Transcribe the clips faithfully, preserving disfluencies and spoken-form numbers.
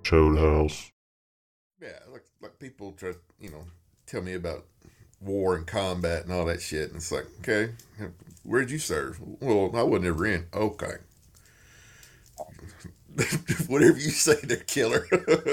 Chode House. Yeah, like like people try to, you know, tell me about war and combat and all that shit, and it's like, okay, where'd you serve? Well, I wasn't ever in. Okay, whatever you say, they're killer.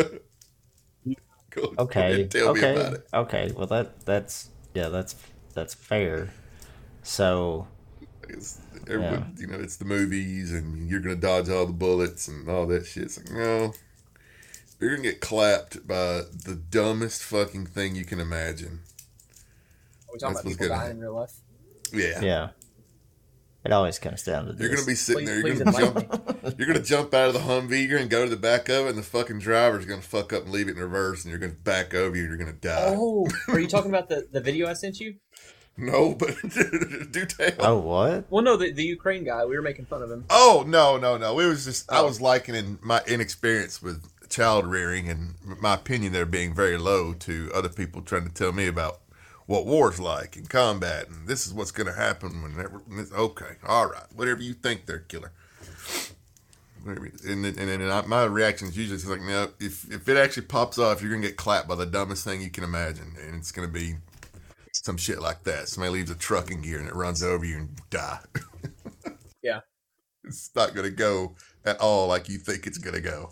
go, go ahead and Okay, tell me about okay, it. okay. Well, that that's yeah, that's that's fair. So It's, yeah, everyone, you know, it's the movies, and you're gonna dodge all the bullets and all that shit. It's like, no, you're gonna get clapped by the dumbest fucking thing you can imagine. Are we talking That's about what's people gonna dying in happen. real life? Yeah. yeah. It always comes down to You're gonna this. be sitting Please, there. You're please gonna enlighten jump. me. You're gonna jump out of the Humvee. You're gonna go to the back of it, and the fucking driver's gonna fuck up and leave it in reverse, and you're gonna back over you. And you're gonna die. Oh, are you talking about the, the video I sent you? No, but do Oh, tell. what? Well, no, the, the Ukraine guy. We were making fun of him. Oh no, no, no. It was just I Oh. was likening my inexperience with child rearing and my opinion there being very low to other people trying to tell me about what war's like and combat, and this is what's gonna happen whenever. Okay, all right, whatever you think, they're killer. And then, and then I, my reaction is usually like, no, if if it actually pops off, you're gonna get clapped by the dumbest thing you can imagine, and it's gonna be some shit like that. Somebody leaves a truck in gear and it runs over you and die. Yeah. It's not gonna go at all like you think it's gonna go.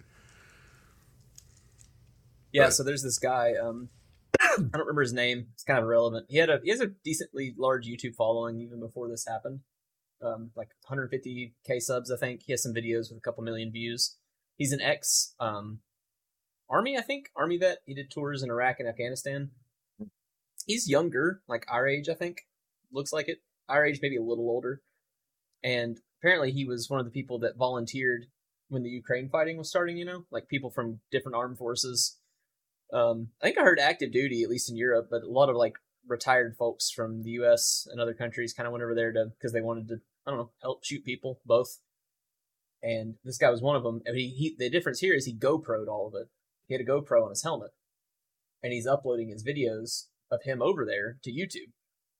Yeah, Right. so there's this guy. Um, I don't remember his name. It's kind of irrelevant. He had a he has a decently large YouTube following even before this happened. Um, like one hundred fifty k subs, I think. He has some videos with a couple million views. He's an ex um, army, I think, army vet. He did tours in Iraq and Afghanistan. He's younger, like our age, I think. Looks like it. Our age, maybe a little older. And apparently, he was one of the people that volunteered when the Ukraine fighting was starting. You know, like people from different armed forces. Um, I think I heard active duty, at least in Europe, but a lot of like retired folks from the U S and other countries kind of went over there to because they wanted to, I don't know, help shoot people, both. And this guy was one of them. And he, he the difference here is he GoPro'd all of it. He had a GoPro on his helmet, and he's uploading his videos of him over there to YouTube.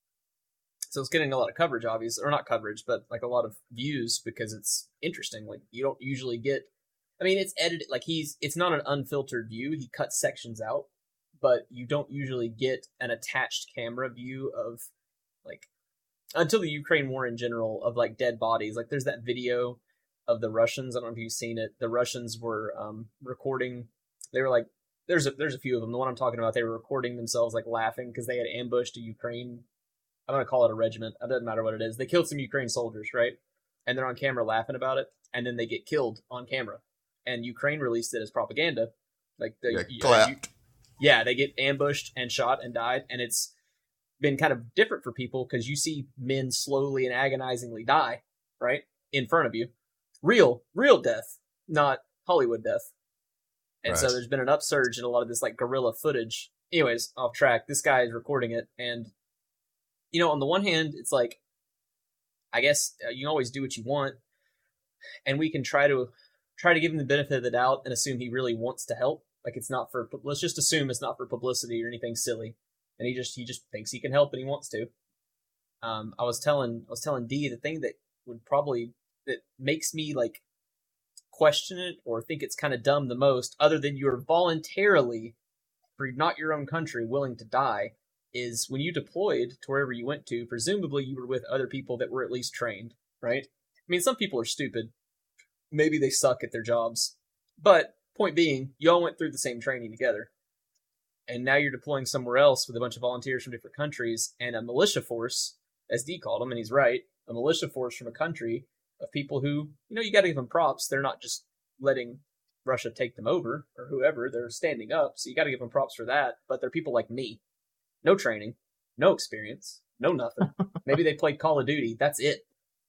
So it's getting a lot of coverage, obviously, or not coverage, but like a lot of views because it's interesting. Like you don't usually get. I mean, it's edited. Like he's. It's not an unfiltered view. He cuts sections out, but you don't usually get an attached camera view of like until the Ukraine war in general of like dead bodies. Like there's that video of the Russians. I don't know if you've seen it. The Russians were um, recording. They were like, there's a there's a few of them. The one I'm talking about, they were recording themselves like laughing because they had ambushed a Ukraine. I don't want to call it a regiment. It doesn't matter what it is. They killed some Ukraine soldiers, right? And they're on camera laughing about it, and then they get killed on camera. And Ukraine released it as propaganda. Like the Yeah, uh, clapped. yeah, they get ambushed and shot and died, and it's been kind of different for people because you see men slowly and agonizingly die, right, in front of you, real, real death, not Hollywood death. And Right. so there's been an upsurge in a lot of this like guerrilla footage. Anyways, off track. This guy is recording it, and you know, on the one hand, it's like, I guess uh, you always do what you want, and we can try to try to give him the benefit of the doubt and assume he really wants to help. Like it's not for let's just assume it's not for publicity or anything silly, and he just he just thinks he can help and he wants to. Um, I was telling I was telling D the thing that would probably that makes me like question it or think it's kind of dumb the most, other than you're voluntarily for not your own country willing to die, is when you deployed to wherever you went to. Presumably, you were with other people that were at least trained, right? I mean, some people are stupid. Maybe they suck at their jobs. But point being, you all went through the same training together. And now you're deploying somewhere else with a bunch of volunteers from different countries and a militia force, as D called them, and he's right, a militia force from a country of people who, you know, you got to give them props. They're not just letting Russia take them over or whoever. They're standing up. So you got to give them props for that. But they're people like me. No training, no experience, no nothing. Maybe they played Call of Duty. That's it.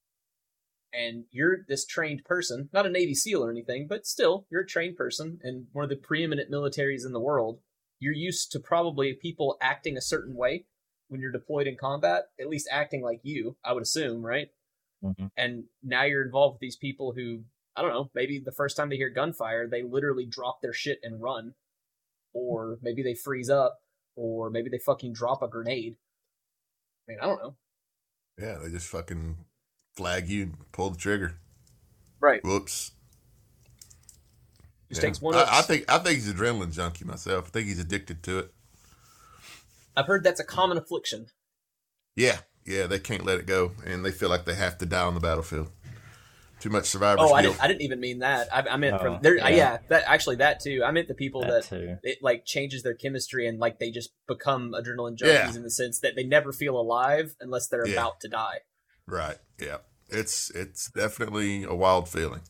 And you're this trained person, not a Navy SEAL or anything, but still, you're a trained person in one of the preeminent militaries in the world. You're used to probably people acting a certain way when you're deployed in combat, at least acting like you, I would assume, right? Mm-hmm. And now you're involved with these people who, I don't know, maybe the first time they hear gunfire, they literally drop their shit and run. Or maybe they freeze up, or maybe they fucking drop a grenade. I mean, I don't know. Yeah, they just fucking flag you and pull the trigger. Right. Whoops. Just Yeah. takes one. I, I think I think he's adrenaline junkie myself. I think he's addicted to it. I've heard that's a common affliction. Yeah, yeah, they can't let it go, and they feel like they have to die on the battlefield. Too much survivor's Oh, I guilt. didn't. I didn't even mean that. I, I meant Oh, from there. Yeah. yeah. that actually that too. I meant the people That that, too. it like changes their chemistry and like they just become adrenaline junkies Yeah. in the sense that they never feel alive unless they're Yeah. about to die. Right. Yeah. It's it's definitely a wild feeling.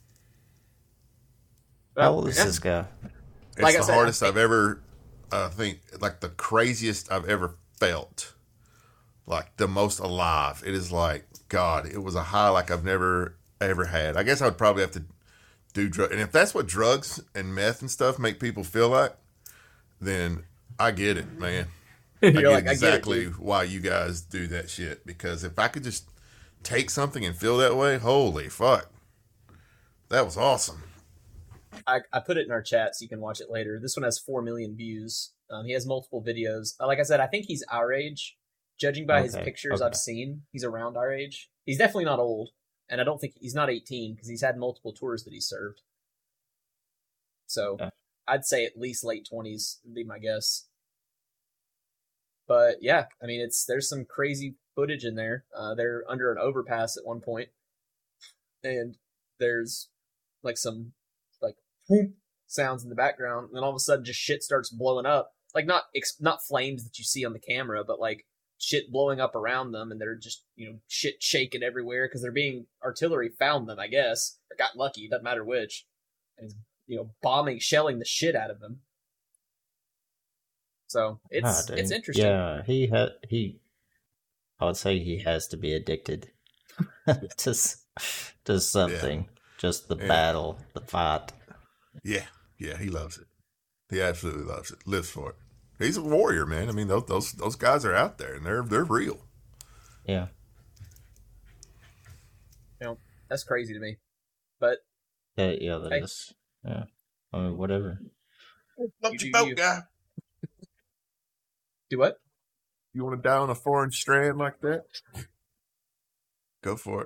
How Well, old is yeah. this guy? It's Like I the said, I hardest think- I've ever, I think, like the craziest I've ever felt. Like the most alive. It is like, God, it was a high like I've never ever had. I guess I would probably have to do drugs. And if that's what drugs and meth and stuff make people feel like, then I get it, man. I You're get like, I get it, exactly dude. why you guys do that shit. Because if I could just take something and feel that way, holy fuck. That was awesome. I, I put it in our chat so you can watch it later. This one has four million views. Um, he has multiple videos. Uh, Like I said, I think he's our age. Judging by his Okay, pictures okay. I've seen, he's around our age. He's definitely not old. And I don't think he's not eighteen because he's had multiple tours that he served. So Okay. I'd say at least late twenties would be my guess. But yeah, I mean, it's there's some crazy footage in there. Uh, they're under an overpass at one point, and there's like some like whoop sounds in the background, and then all of a sudden, just shit starts blowing up. Like not ex- not flames that you see on the camera, but like shit blowing up around them, and they're just you know shit shaking everywhere because they're being artillery found them, I guess, or got lucky. Doesn't matter which, and it's, you know bombing, shelling the shit out of them. So it's Ah, dude. it's interesting. Yeah, he had he. I would say he has to be addicted to s- to something. Just the Yeah. battle, the fight. Yeah, yeah, he loves it. He absolutely loves it. Lives for it. He's a warrior, man. I mean, those those those guys are out there, and they're they're real. Yeah. You know, that's crazy to me. But Yeah, yeah, that Hey. is. Yeah. I mean, whatever. Love You do your boat, you. guy. do what? You want to die on a foreign strand like that? Go for it.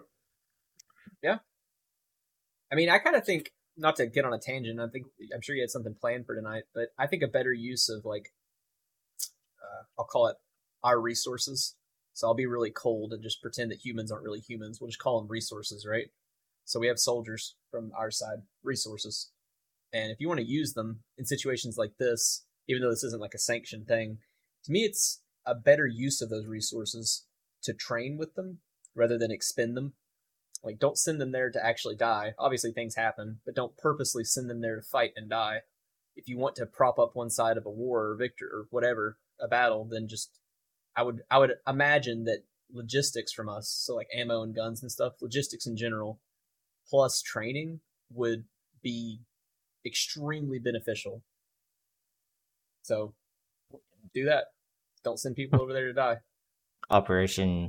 I mean, I kind of think, not to get on a tangent, I think I'm sure you had something planned for tonight, but I think a better use of like, uh, I'll call it our resources. So I'll be really cold and just pretend that humans aren't really humans. We'll just call them resources, right? So we have soldiers from our side, resources. And if you want to use them in situations like this, even though this isn't like a sanctioned thing, to me, it's a better use of those resources to train with them rather than expend them. Like, don't send them there to actually die. Obviously, things happen, but don't purposely send them there to fight and die. If you want to prop up one side of a war or victor or whatever, a battle, then just I would I would imagine that logistics from us, so like ammo and guns and stuff, logistics in general, plus training would be extremely beneficial. So do that. Don't send people over there to die. Operation.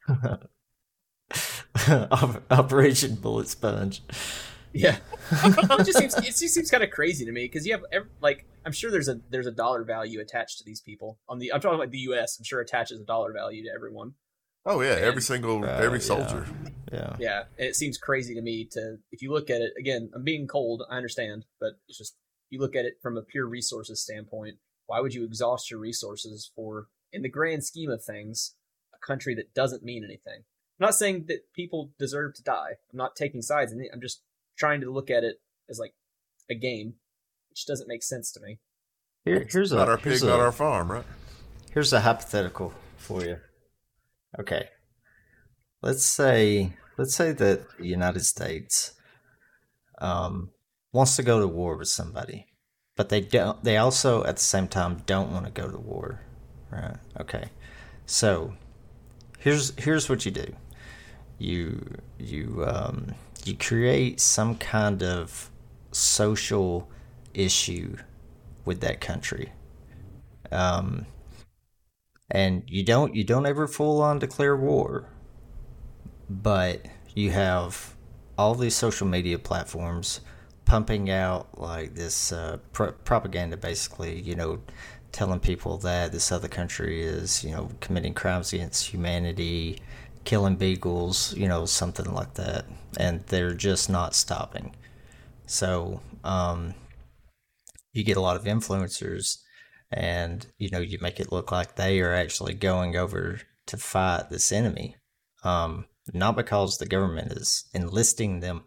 Op- Operation Bullet Sponge. Yeah, it just seems it just seems kind of crazy to me because you have ev- like I'm sure there's a there's a dollar value attached to these people on the I'm talking about the U S. I'm sure attaches a dollar value to everyone. Oh yeah, every And- single Uh, every yeah. soldier. Yeah. Yeah, and it seems crazy to me to if you look at it again. I'm being cold, I understand, but it's just you look at it from a pure resources standpoint. Why would you exhaust your resources for, in the grand scheme of things, a country that doesn't mean anything? I'm not saying that people deserve to die. I'm not taking sides in it. I'm just trying to look at it as like a game, which doesn't make sense to me. Here, here's Not a our here's pig, not a, our farm, right? here's a hypothetical for you. Okay. Let's say let's say that the United States um, wants to go to war with somebody, but they don't. They also at the same time don't want to go to war, right? Okay. So here's here's what you do. You you um, you create some kind of social issue with that country. Um, and you don't you don't ever full on declare war, but you have all these social media platforms pumping out like this uh, pro- propaganda, basically, you know, telling people that this other country is, you know, committing crimes against humanity, killing beagles, you know, something like that, and they're just not stopping. So um, you get a lot of influencers, and you know you make it look like they are actually going over to fight this enemy, um, not because the government is enlisting them,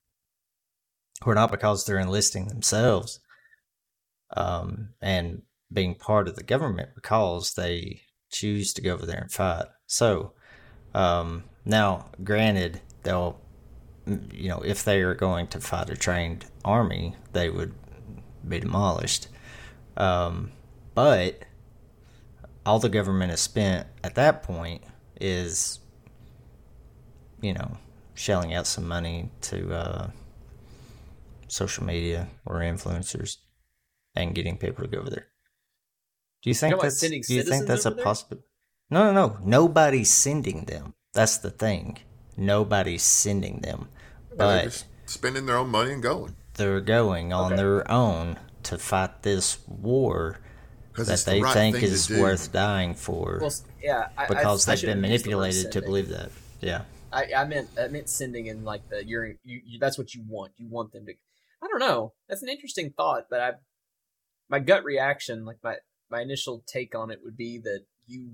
or not because they're enlisting themselves, um, and being part of the government because they choose to go over there and fight. So um, now, granted, they'll, you know, if they are going to fight a trained army, they would be demolished. Um, but all the government has spent at that point is, you know, shelling out some money to uh, social media or influencers and getting people to go over there. Do you think You know, like that's? sending Do you think citizens that's a over there? possible? No, no, no. Nobody's sending them. That's the thing. Nobody's sending them, They're but just spending their own money and going they're going on Okay. their own to fight this war because that it's the they right think thing is to do. worth dying for, Well, s- yeah, I, because I, I they've shouldn't been use the word manipulated to sending. believe that. Yeah. I, I meant I meant sending in like the you're you, you that's what you want. You want them to. I don't know. That's an interesting thought, but I my gut reaction, like my my initial take on it would be that you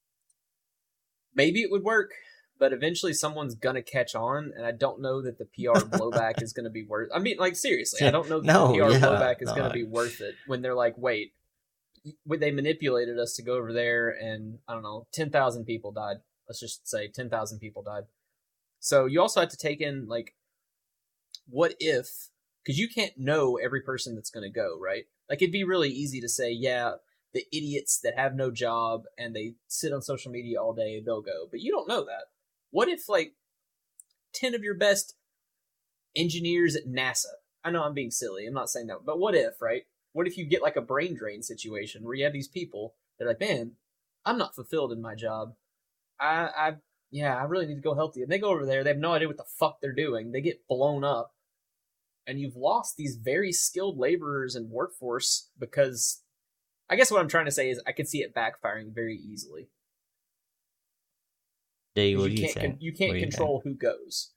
maybe it would work, but eventually someone's gonna catch on, and I don't know that the P R blowback is gonna be worth. I mean, like seriously, I don't know that No, the P R yeah, blowback is no. gonna be worth it when they're like, wait, when they manipulated us to go over there, and I don't know, ten thousand people died. Let's just say ten thousand people died. So you also have to take in like, what if? Because you can't know every person that's going to go, right? Like it'd be really easy to say, yeah, the idiots that have no job and they sit on social media all day, they'll go. But you don't know that. What if like ten of your best engineers at NASA? I know I'm being silly. I'm not saying that, but what if, right? What if you get like a brain drain situation where you have these people that are like, man, I'm not fulfilled in my job. I, I, yeah, I really need to go help you. And they go over there, they have no idea what the fuck they're doing. They get blown up, and you've lost these very skilled laborers and workforce because, I guess what I'm trying to say is I can see it backfiring very easily. D, what You do you can't, think? con- you What can't do you control who goes.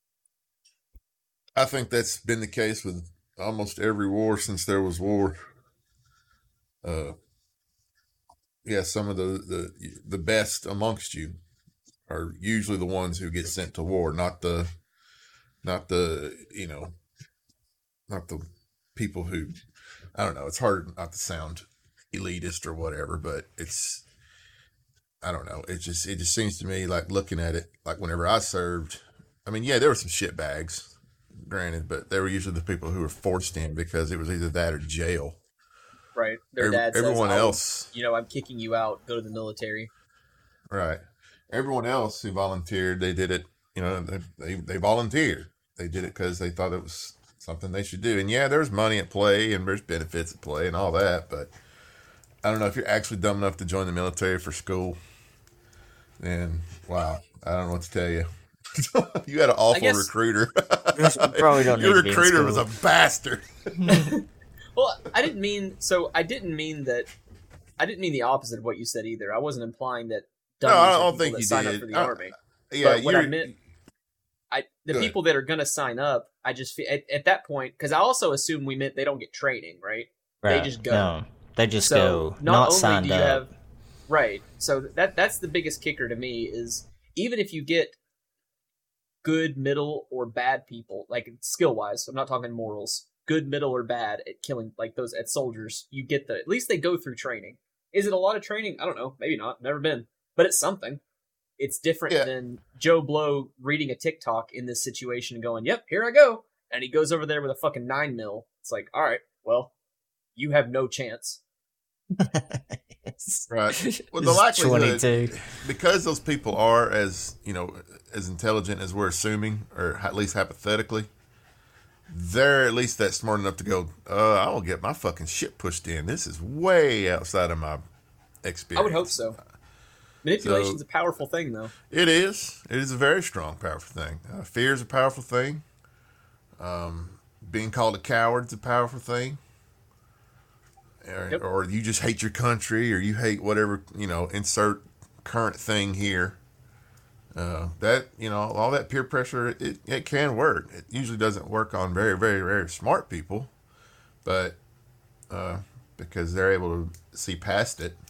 I think that's been the case with almost every war since there was war. Uh, yeah, some of the, the the best amongst you are usually the ones who get sent to war, not the not the you know not the people who, I don't know. It's hard not to sound elitist or whatever, but it's, I don't know. It just it just seems to me like looking at it, like whenever I served, I mean, yeah, there were some shit bags, granted, but they were usually the people who were forced in because it was either that or jail. Right. Their Ev- dad says, everyone "Oh, else, you know, I'm kicking you out. Go to the military." right? Everyone else who volunteered, they did it. You know, they they, they volunteered. They did it because they thought it was something they should do. And yeah, there's money at play and there's benefits at play and all that. But I don't know if you're actually dumb enough to join the military for school. Then wow, I don't know what to tell you. You had an awful guess- recruiter. You probably don't Your need to be in recruiter was a school. bastard. Well, I didn't mean so. I didn't mean that. I didn't mean the opposite of what you said either. I wasn't implying that. No, dummies I are don't people think that you sign up did. for the I- army. Yeah, But what I you're- meant, I the Go ahead. people that are going to sign up, I just fe- at, at that point because I also assume we meant they don't get training, right? They Right. just go. No, they just So go. not, Not, only signed do you up. have right, so that that's the biggest kicker to me is even if you get good, middle, or bad people, like skill wise, I'm not talking morals, good, middle, or bad at killing like those at soldiers, you get the at least they go through training. Is it a lot of training? I don't know, maybe not, never been, but it's something. It's different Yeah. than Joe Blow reading a TikTok in this situation and going, "Yep, here I go," and he goes over there with a fucking nine mil. It's like, all right, well, you have no chance. Right. Well, the It's likelihood, twenty-two. because those people are as you know as intelligent as we're assuming, or at least hypothetically, they're at least that smart enough to go, uh, I will get my fucking shit pushed in. This is way outside of my experience. I would hope so. Manipulation's So- a powerful thing, though. It is. It is a very strong, powerful thing. Uh, fear is a powerful thing. Um, being called a coward is a powerful thing. Or, Yep. or you just hate your country, or you hate whatever, you know, insert current thing here. Uh, that you know, all that peer pressure, it, it can work. It usually doesn't work on very, very, very smart people, but uh, because they're able to see past it.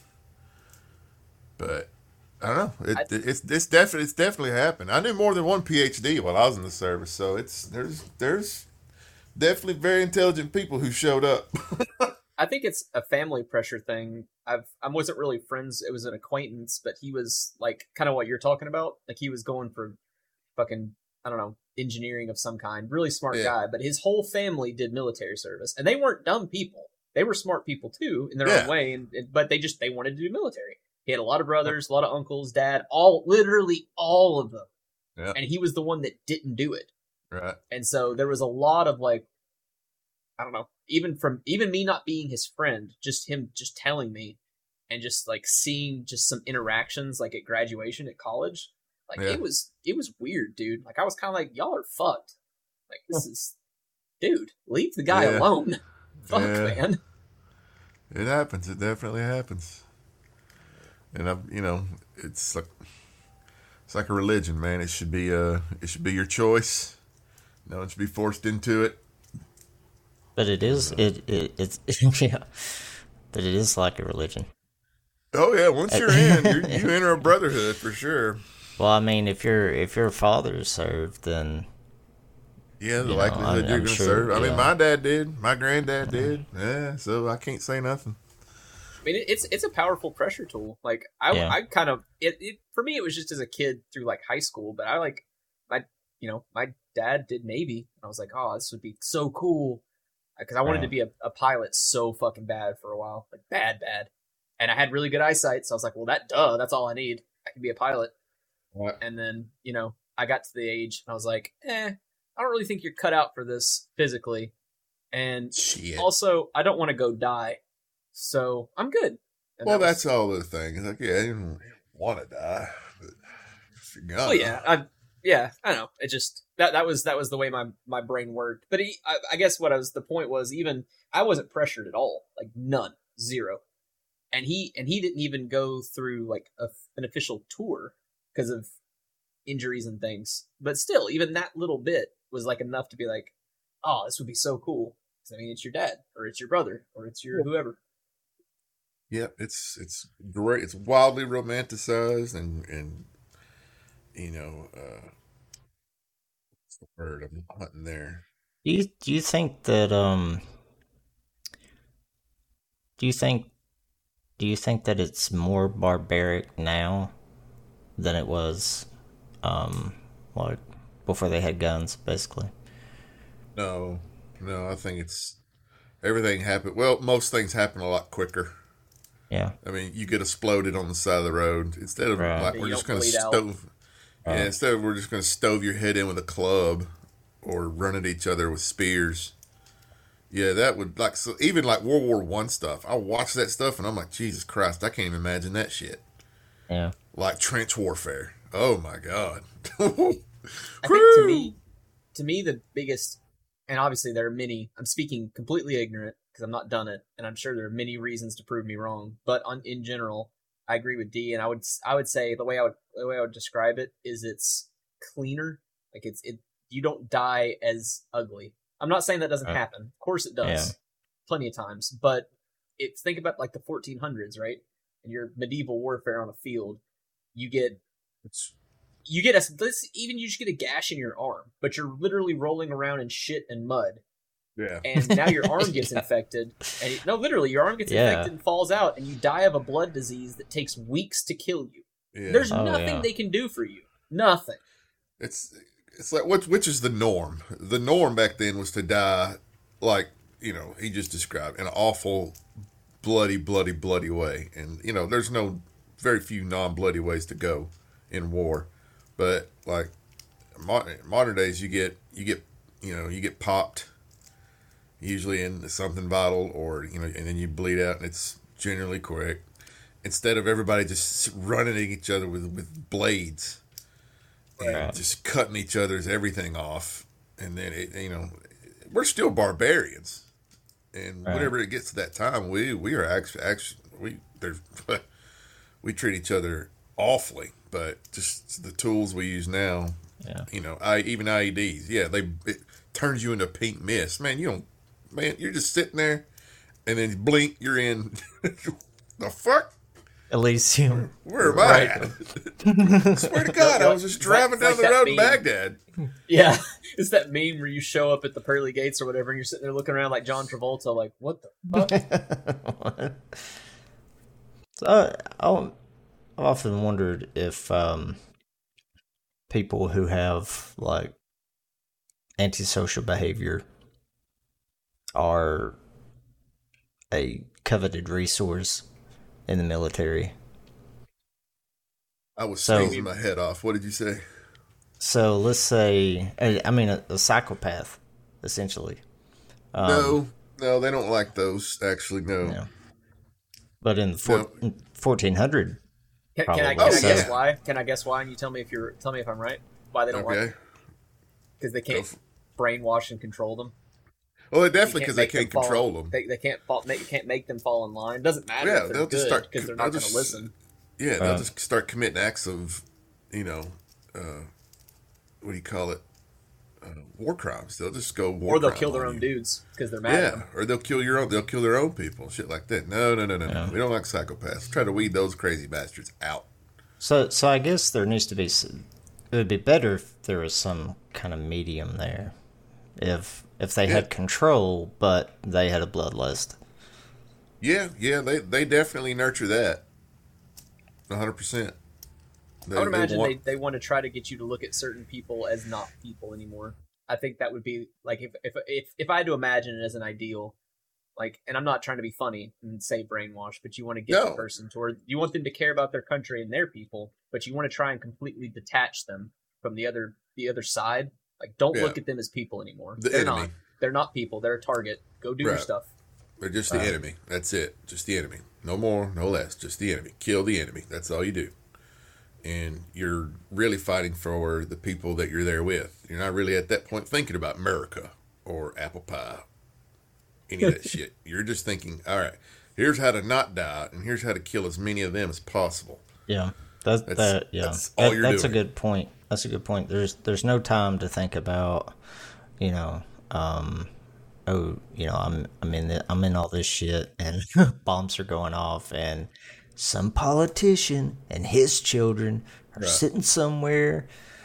But I don't know. It, I, it, it's it's definitely it's definitely happened. I knew more than one PhD while I was in the service, so it's there's there's definitely very intelligent people who showed up. I think it's a family pressure thing. I've I wasn't really friends. It was an acquaintance, but he was like kind of what you're talking about. Like he was going for fucking I don't know engineering of some kind. Really smart Yeah. guy, but his whole family did military service, and they weren't dumb people. They were smart people too in their Yeah. own way, and, and but they just they wanted to do military. He had a lot of brothers, a lot of uncles, dad, all literally all of them, Yeah. and he was the one that didn't do it. Right. And so there was a lot of like, I don't know, even from even me not being his friend, just him just telling me and just like seeing just some interactions like at graduation at college. Like Yeah. it was it was weird, dude. Like I was kind of like, y'all are fucked. Like this is dude, leave the guy Yeah. alone. Fuck, Yeah. man. It happens. It definitely happens. And I, you know, it's like it's like a religion, man. It should be uh, it should be your choice. No one should be forced into it. But it is it, it it's yeah. But it is like a religion. Oh yeah, once you're in, you're, you enter a brotherhood for sure. Well, I mean, if your if your father served, then Yeah, the You know, likelihood I'm- you're I'm going to sure, serve. I mean, yeah. my dad did. My granddad did. Yeah, so I can't say nothing. I mean, it- it's it's a powerful pressure tool. Like I, Yeah. I kind of it, it for me. It was just as a kid through like high school, but I like my, you know, my dad did Navy, and I was like, oh, this would be so cool, because I wanted Right. to be a, a pilot so fucking bad for a while, like bad, bad, and I had really good eyesight, so I was like, well, that duh, that's all I need. I can be a pilot. What? And then you know, I got to the age, and I was like, eh, I don't really think you're cut out for this physically, and Shit. also I don't want to go die, so I'm good. And Well, that was- that's all the thing. It's like, yeah, you don't want to die, but if you're gonna. Well, yeah, I, yeah, I know. It just that that was that was the way my my brain worked. But he, I, I guess what I was the point was even I wasn't pressured at all, like none, zero. And he and he didn't even go through like a, an official tour because of injuries and things. But still, even that little bit was like enough to be like, oh, this would be so cool. 'Cause, I mean, it's your dad or it's your brother or it's your whoever. Yep, it's it's great. It's wildly romanticized, and and you know, uh, what's the word I'm hunting there? do you do you think that um do you think do you think that it's more barbaric now than it was um like before they had guns, basically? No, no, I think it's everything happened. Well, most things happen a lot quicker. Yeah. I mean, you get exploded on the side of the road instead of Right. like You we're just don't going to bleed out. stove. Right. Yeah, instead of we're just going to stove your head in with a club or run at each other with spears. Yeah, that would like so even like World War One stuff. I watch that stuff and I'm like, Jesus Christ, I can't even imagine that shit. Yeah. Like trench warfare. Oh my god. I think to me, to me, the biggest, and obviously there are many. I'm speaking completely ignorant because I'm not done it, and I'm sure there are many reasons to prove me wrong. But on in general, I agree with D, and I would I would say the way I would the way I would describe it is it's cleaner. Like it's it you don't die as ugly. I'm not saying that doesn't Right. happen. Of course it does, Yeah. plenty of times. But it's think about like the fourteen hundreds, right? And your medieval warfare on a field, you get It's, you get a this even you just get a gash in your arm, but you're literally rolling around in shit and mud, yeah. and now your arm gets Yeah. infected. And it- no, literally, your arm gets Yeah. infected and falls out, and you die of a blood disease that takes weeks to kill you. Yeah. There's Oh, nothing yeah. they can do for you. Nothing. It's it's like what which is the norm? The norm back then was to die like, you know, he just described in an awful bloody, bloody, bloody way. And, you know, there's no very few non bloody ways to go in war. But like modern, modern days you get you get you know, you get popped usually in something vital or you know, and then you bleed out and it's generally correct. Instead of everybody just running at each other with, with blades and Right. just cutting each other's everything off, and then it, you know, we're still barbarians, and Right. whenever it gets to that time, we we are actually actually we there's we treat each other awfully, but just the tools we use now. Yeah. You know, I even I E Ds. Yeah, they it turns you into pink mist. Man, you don't. Man, you're just sitting there, and then blink, you're in. The fuck? Elysium. Where am I at? Swear to God, I was just driving down like the that road in meme. Baghdad. Yeah, it's that meme where you show up at the pearly gates or whatever, and you're sitting there looking around like John Travolta, like, what the fuck? So I, I'll- I've often wondered if um, people who have like antisocial behavior are a coveted resource in the military. I was So- sneezing my head off. What did you say? So let's say, I I mean, a, a psychopath, essentially. Um, no, no, they don't like those. Actually, no. Yeah. But in the four, fourteen hundred, Can, can I, Probably. can I Oh, guess yeah. why? Can I guess why? And you tell me if you're tell me if I'm right. Why they don't like Okay. because they Go can't for- brainwash and control them. Well, You definitely because they make them can't fall- control them. They, they can't fall. Make, you can't make them fall in line. Doesn't matter. Yeah, if they're they'll just good, start- because they're they'll not going just- to listen. Yeah, they'll Uh, just start committing acts of, you know, uh, what do you call it? Uh, war crimes. They'll just go war Or they'll crime kill their on own you. dudes because they're mad. At Yeah, them. or they'll kill your own. They'll kill their own people, shit like that. No, no, no, no, Yeah. no. We don't like psychopaths. Try to weed those crazy bastards out. so so I guess there needs to be. s- It would be better if there was some kind of medium there. If if they had control, but they had a bloodlust. Yeah, yeah, they they definitely nurture that. A hundred percent. They- I would they imagine they, want- they want to try to get you to look at certain people as not people anymore. I think that would be like if if if, if I had to imagine it as an ideal, like, and I'm not trying to be funny and say brainwash, but you want to get the No. person toward you want them to care about their country and their people, but you want to try and completely detach them from the other the other side. Like, don't Yeah. look at them as people anymore. The they're enemy. not. They're not people. They're a target. Go do your Right. stuff. They're just the Right. enemy. That's it. Just the enemy. No more, no less. Just the enemy. Kill the enemy. That's all you do. And you're really fighting for the people that you're there with. You're not really at that point thinking about America or apple pie, any of that shit. You're just thinking, all right, here's how to not die, and here's how to kill as many of them as possible. Yeah, that That's- that yeah, that's all That- you're that's doing. a good point. That's a good point. There's there's no time to think about, you know, um, oh, you know, I'm I'm in the, I'm in all this shit, and bombs are going off, and some politician and his children are Right. sitting somewhere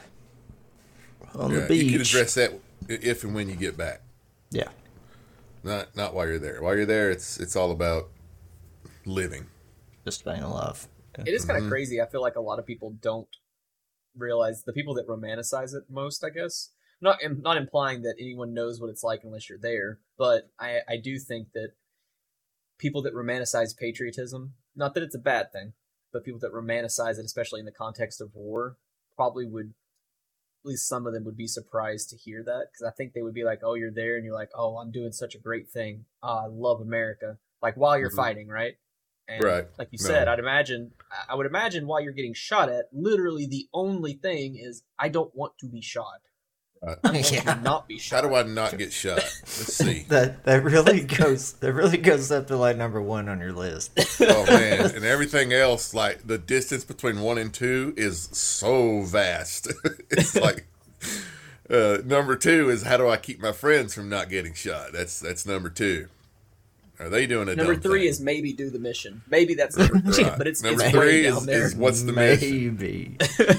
on the Yeah, you can beach. address that if and when you get back. Yeah, Not not while you're there. While you're there, it's it's all about living. just staying alive. It is kind of Mhm. crazy. I feel like a lot of people don't realize the people that romanticize it most. I guess not im- not implying that anyone knows what it's like unless you're there, but I I do think that people that romanticize patriotism, not that it's a bad thing, but people that romanticize it, especially in the context of war, probably would. At least some of them would be surprised to hear that, because I think they would be like, "Oh, you're there, and you're like, oh, I'm doing such a great thing. Ah, I love America." Like while you're Mhm. fighting, right? And Right. like you No. said, I'd imagine, I would imagine while you're getting shot at, literally the only thing is, I don't want to be shot. Right. I want Yeah. to not be How shot. do I not get shot? Let's see. That that really goes that really goes up to like number one on your list. Oh man, and everything else, like the distance between one and two is so vast. It's like uh, number two is how do I keep my friends from not getting shot? That's that's number two. Are they doing a Number dumb three thing? is maybe do the mission. Maybe that's number three, Right. but it's, Number it's three way is- down there. is- what's the mission? Maybe.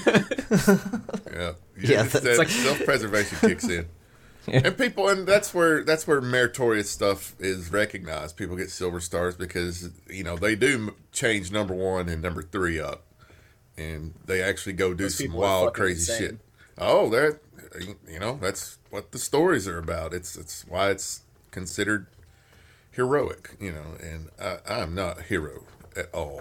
Yeah, Yeah, It's that's that like- self-preservation kicks in, and people, and that's where that's where meritorious stuff is recognized. People get silver stars because you know they do m- change number one and number three up, and they actually go do Those some people are wild, fucking crazy insane. shit. Oh, that you know that's what the stories are about. It's it's why it's considered heroic. You know, and I, I'm not a hero at all.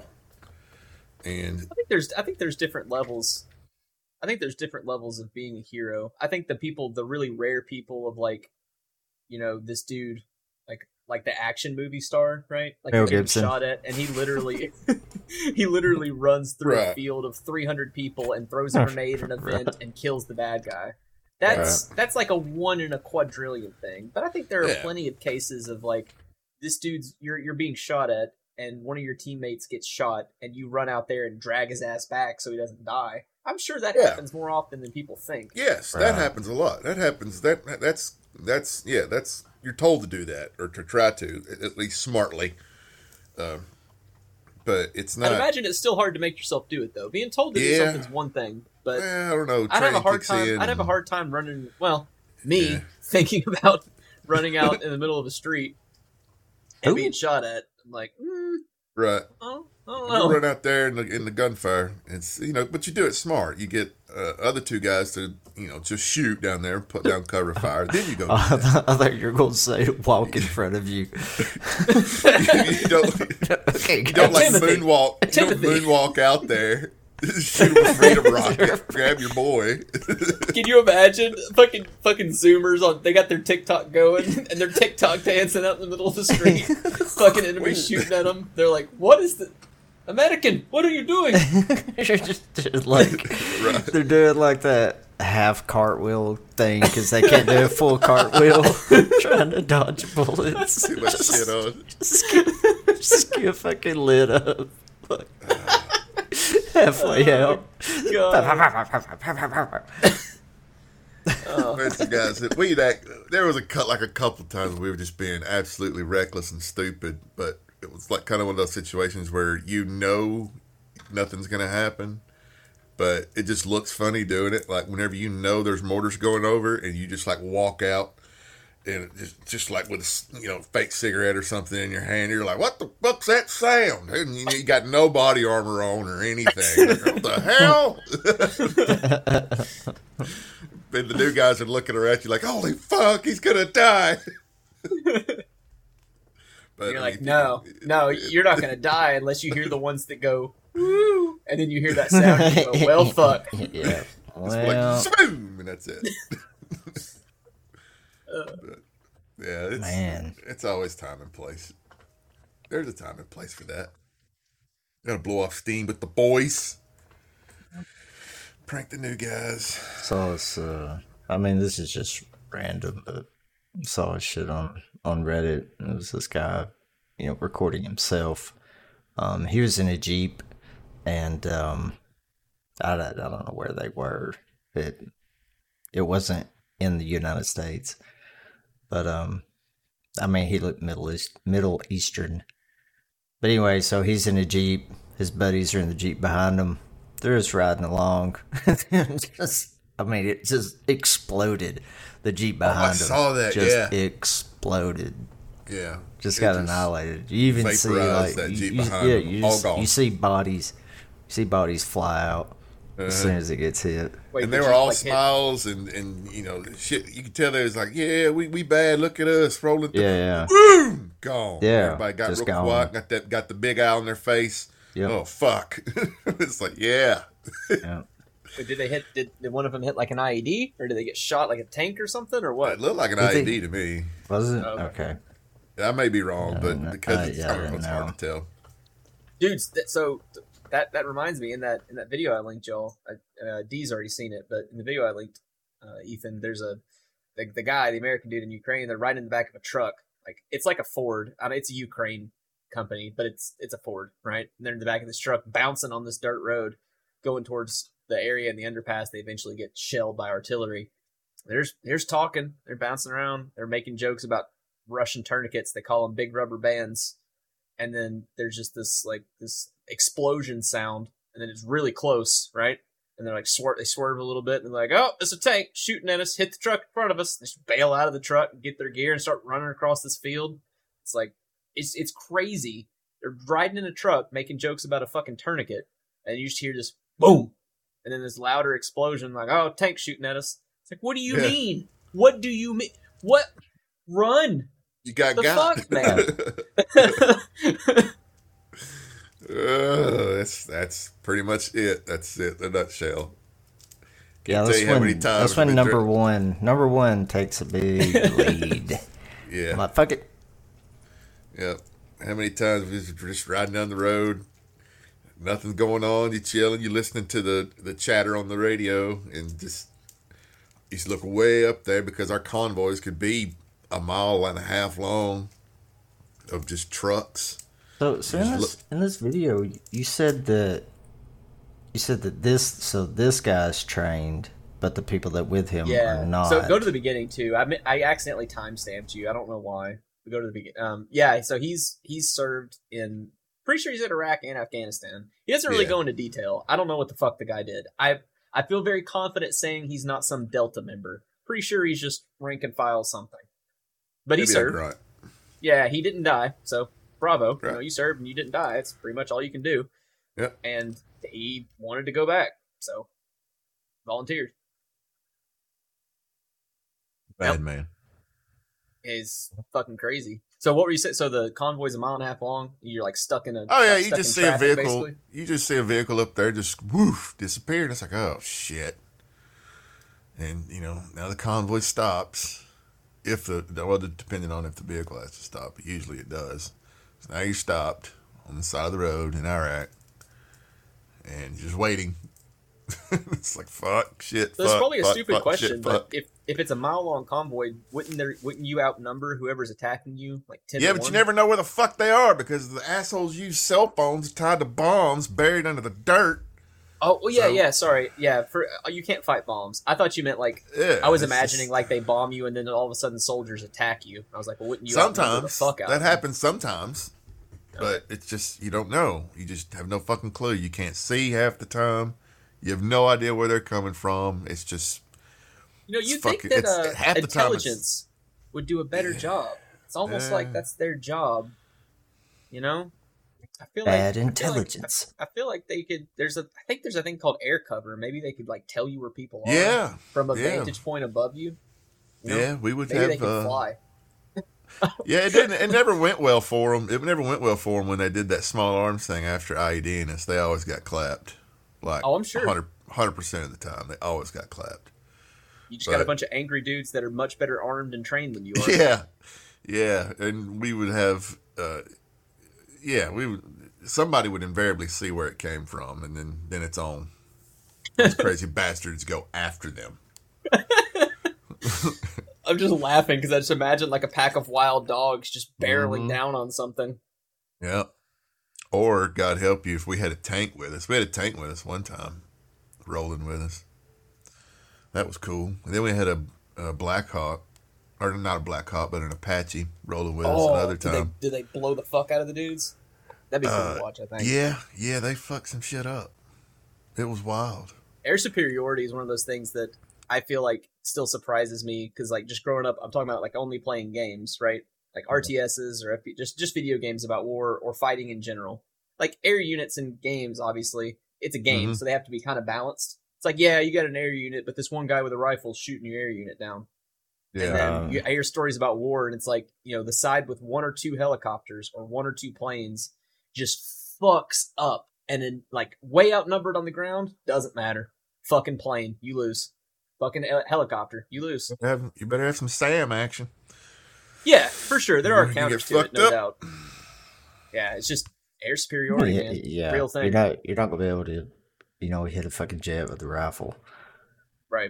And I think there's I think there's different levels. I think there's different levels of being a hero. I think the people, the really rare people of like, you know, this dude, like like the action movie star, right? Like Mel he's getting Gibson. shot at, and he literally he literally runs through a Right. field of three hundred people and throws a grenade in a vent Right. and kills the bad guy. That's that's like a one in a quadrillion thing. But I think there are Yeah. plenty of cases of like this dude's you're you're being shot at. and one of your teammates gets shot, and you run out there and drag his ass back so he doesn't die. I'm sure that Yeah. happens more often than people think. Yes, Right. that happens a lot. That happens. That that's that's yeah. That's you're told to do that or to try to at least smartly. Um, but it's not. I'd imagine it's still hard to make yourself do it though. Being told to do Yeah. something's one thing, but Well, I don't know. I'd have a training hard kicks time. in I'd have a and- hard time running. Well, me Yeah. thinking about running out in the middle of a street and Who? being shot at. I'm like, mm, Right. oh, I don't You know. run out there in the in the gunfire. It's you know, but you do it smart. You get uh, other two guys to you know just shoot down there, put down cover fire. Then you go. I thought, I thought you were going to say walk in front of you. you don't. Okay, You don't like Timothy. moonwalk. You don't Timothy. moonwalk out there. Shoot him a freedom rocket. Grab your boy. Can you imagine fucking fucking Zoomers on? They got their TikTok going and they're TikTok dancing out in the middle of the street. Fucking enemies shooting at them. They're like, "What is the American? What are you doing?" They're just they're like Right. they're doing like that half cartwheel thing because they can't do a full cartwheel, trying to dodge bullets. Too much just, shit on. just get, just get fucking lit up. Like, halfway out. God. Oh. Listen, guys, we'd act, there was a cut like a couple times we were just being absolutely reckless and stupid, but it was like kind of one of those situations where you know nothing's gonna happen, but it just looks funny doing it. Like whenever you know there's mortars going over and you just like walk out and it just just like with a you know fake cigarette or something in your hand, you're like, what the fuck's that sound? And you, you got no body armor on or anything. Like, what the hell? And the new guys are looking at you like, holy fuck, he's gonna die. But, You're I like, mean, no, no, you're not gonna die unless you hear the ones that go, woo, and then you hear that sound and you go, well, fuck. Yeah. It's Well, like, boom, and that's it. Uh, But, yeah, it's, man. it's always time and place. There's a time and place for that. You gotta blow off steam with the boys. Prank the new guys. So it's, uh, I mean, this is just random, but I saw a shit on, on Reddit. It was this guy, you know, recording himself. Um, he was in a Jeep, and um, I, don't- I don't know where they were. It, it wasn't in the United States. But, um, I mean, he looked Middle East, Middle Eastern. But anyway, so he's in a Jeep. His buddies are in the Jeep behind him. They're just riding along. just, I mean, it just exploded. The Jeep behind him. saw that, just yeah. exploded. Yeah. Just It got annihilated. You even see vaporized like that you, Jeep you- behind yeah, him. you All just, gone. you see bodies, you see bodies fly out as Uh-huh. soon as it gets hit. wait, And did they were you, all like, hit- smiles and, and you know shit. You could tell they was like, yeah, we, we bad. Look at us rolling. Through. Yeah, yeah. Boom, gone. Yeah, Everybody got just real gone. quiet. Got that. Got the big eye on their face. Yep. Oh fuck! It's like yeah. Yeah. Wait, did they hit? Did, did one of them hit like an I E D, or did they get shot like a tank or something, or It what? looked like an Did I E they- D to me. Was it? Oh, Okay. I may be wrong, I but don't know. because Uh, it's, yeah, I I don't know, don't it's know. hard to tell. Dudes, that, so that that reminds me in that in that video I linked y'all. I, uh, D's already seen it, but in the video I linked, uh, Ethan, there's a the, the guy, the American dude in Ukraine. They're riding in the back of a truck. Like it's like a Ford. I mean, it's a Ukraine company, but it's it's a Ford, right? And they're in the back of this truck, bouncing on this dirt road, going towards the area in the underpass. They eventually get shelled by artillery. There's there's talking. They're bouncing around. They're making jokes about Russian tourniquets. They call them big rubber bands. And then there's just this like this explosion sound, and then it's really close, right? And they're like swerve, they swerve a little bit, and they're like, "Oh, it's a tank shooting at us! Hit the truck in front of us!" They just bail out of the truck, and get their gear, and start running across this field. It's like it's it's crazy. They're riding in a truck, making jokes about a fucking tourniquet, and you just hear this boom, and then this louder explosion, like, "Oh, tank shooting at us!" It's like, what do you Yeah. mean? What do you mean? What? Run! You got The got. fuck, man? Uh, that's that's pretty much it. That's it. The nutshell. Yeah, Can't that's tell you how many when, times that's I've when been number dri- one, number one takes a big lead. Yeah. I'm like, fuck it. Yep. How many times we just just riding down the road, nothing's going on, you chilling, you listening to the, the chatter on the radio, and just you just look way up there because our convoys could be a mile and a half long of just trucks. So, so in this in this video, you said that you said that this so this guy's trained, but the people that with him Yeah. are not. So go to the beginning too. I mean, I accidentally timestamped you. I don't know why. We go to the beginning. Um, yeah. So he's he's served in. Pretty sure he's in Iraq and Afghanistan. He doesn't really Yeah. go into detail. I don't know what the fuck the guy did. I I feel very confident saying he's not some Delta member. Pretty sure he's just rank and file something. But he Maybe served. that's right. Yeah, he didn't die. So bravo. Right. You know, you served and you didn't die. It's pretty much all you can do. Yep. And he wanted to go back, so volunteered. Bad Yep. man. Is fucking crazy. So what were you saying? So the convoy's a mile and a half long. You're like stuck in a. Oh yeah, you stuck just in see a traffic, vehicle. basically? You just see a vehicle up there, just woof, disappeared. It's like, oh shit. And you know, now the convoy stops. If the well, depending on if the vehicle has to stop, but usually it does. So now you're stopped on the side of the road in Iraq, and you're just waiting. It's like fuck, shit. So it's fuck, probably a fuck, stupid fuck, question, shit, but fuck. if if it's a mile long convoy, wouldn't there wouldn't you outnumber whoever's attacking you like ten? Yeah, to but one? you never know where the fuck they are because the assholes use cell phones tied to bombs buried under the dirt. Oh well, yeah, So- yeah. Sorry, yeah. For uh, you can't fight bombs. I thought you meant like Yeah, I was it's imagining just- like they bomb you and then all of a sudden soldiers attack you. I was like, well, wouldn't you outnumber the Sometimes fuck out that of them? happens sometimes, but it's just you don't know. You just have no fucking clue. You can't see half the time. You have no idea where they're coming from. It's just You know, It's you think fucking- that it's- uh, half the time it's- intelligence would do a better job. It's almost like Yeah. that's their job. You know, I feel Bad like I intelligence. feel like, I feel like they could. There's a. I think there's a thing called air cover. Maybe they could like tell you where people are. yeah, From a yeah. vantage point above you. You know? yeah. We would Maybe they have. can Uh, fly. yeah, it didn't. It never went well for them. It never went well for them when they did that small arms thing after I E D in us. They always got clapped. Like Oh, I'm sure. hundred percent of the time, they always got clapped. You just got a but- bunch of angry dudes that are much better armed and trained than you are. Yeah, yeah, and we would have, uh, yeah, we would. Somebody would invariably see where it came from, and then then it's on. Those crazy bastards go after them. I'm just laughing because I just imagine like a pack of wild dogs just barreling Mhm. down on something. Yeah. Or God help you if we had a tank with us. We had a tank with us one time, rolling with us. That was cool. And then we had a, a Black Hawk, or not a Black Hawk, but an Apache rolling with us Oh, another did they, time. did they blow the fuck out of the dudes? That'd be cool Uh, to watch, I think. Yeah, yeah, they fucked some shit up. It was wild. Air superiority is one of those things that I feel like still surprises me because, like, just growing up, I'm talking about like only playing games, right? Like R T Ss or F P, just just video games about war or fighting in general. Like air units in games, obviously, it's a game, Mhm. so they have to be kind of balanced. It's like, yeah, you got an air unit, but this one guy with a rifle is shooting your air unit down. And Yeah. then Um, you, I hear stories about war, and it's like, you know, the side with one or two helicopters or one or two planes just fucks up. And then, like, way outnumbered on the ground, doesn't matter. Fucking plane, you lose. Fucking hel- helicopter, you lose. You have- you better have some SAM action. Yeah, for sure. There are You get counters to it, fucked no up. doubt. Yeah, it's just air superiority, yeah, man. yeah. Real thing. You're not you're not gonna be able to, you know, hit a fucking jet with a rifle. Right.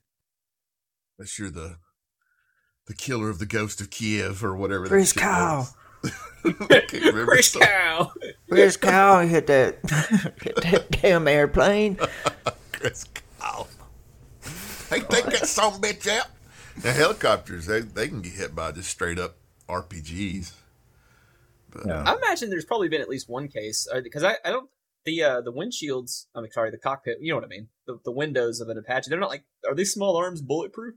Unless you're the the killer of the ghost of Kiev or whatever. that Where's shit Kyle? was. I can't remember. Where's Cow? Where's Kyle? Hit that hit that damn airplane. Chris Kyle. Hey, take that son of a bitch out. Now, helicopters, they, they can get hit by just straight up R P Gs. But, Yeah. I imagine there's probably been at least one case because I, I don't the uh, the windshields. I'm sorry, the cockpit. You know what I mean? The, the windows of an Apache. They're not like. Are these small arms bulletproof?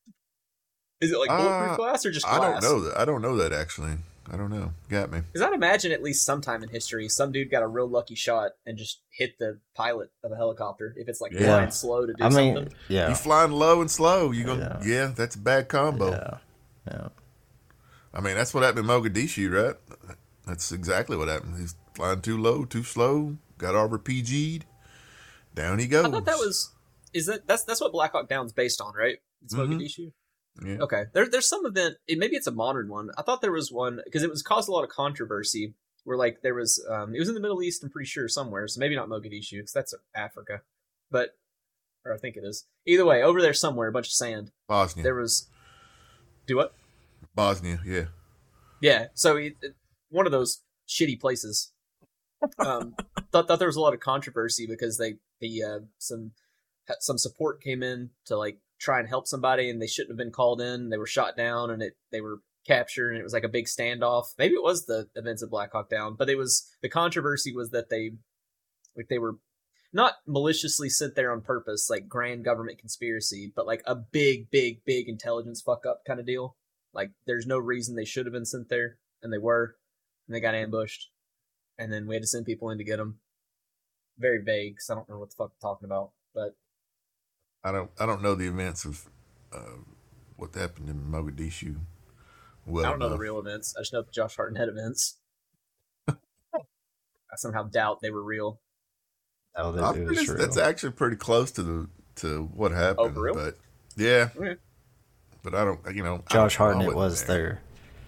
Is it like bulletproof Uh, glass or just I glass? don't know that. I don't know that actually. I don't know. Got me. Because I'd imagine at least sometime in history, some dude got a real lucky shot and just hit the pilot of a helicopter. If it's like Yeah. flying slow to do I mean, something. yeah, You flying low and slow. You gonna Yeah. yeah. That's a bad combo. yeah, yeah. I mean, that's what happened in Mogadishu, right? That's exactly what happened. He's flying too low, too slow. Got R P G'd. Down he goes. I thought that was is that that's that's what Black Hawk Down's based on, right? It's Mhm. Mogadishu. Yeah. Okay, there, there's some event. It, maybe it's a modern one. I thought there was one because it was caused a lot of controversy. Where like there was, um, it was in the Middle East. I'm pretty sure somewhere. So maybe not Mogadishu because that's Africa, but or I think it is. Either way, over there somewhere, a bunch of sand. Bosnia. There was. Do what? Bosnia. Yeah. Yeah. So it, it- one of those shitty places. Um, thought thought there was a lot of controversy because they the uh, some some support came in to like try and help somebody, and they shouldn't have been called in. They were shot down, and it they were captured, and it was like a big standoff. Maybe it was the events of Black Hawk Down, but it was the controversy was that they like they were not maliciously sent there on purpose, like grand government conspiracy, but like a big, big, big intelligence fuck up kind of deal. Like there's no reason they should have been sent there, and they were, and they got ambushed, and then we had to send people in to get them. Very vague, because I don't know what the fuck I'm talking about, but I don't I don't know the events of uh, what happened in Mogadishu. Well, I don't know enough. the real events. I just know that Josh Hartnett had events. I somehow doubt they were real. Oh, I that think was it's- real. that's actually pretty close to the to what happened. Oh, for real? But yeah, Okay. but I don't. You know, I Josh don't- I Hartnett wasn't was there.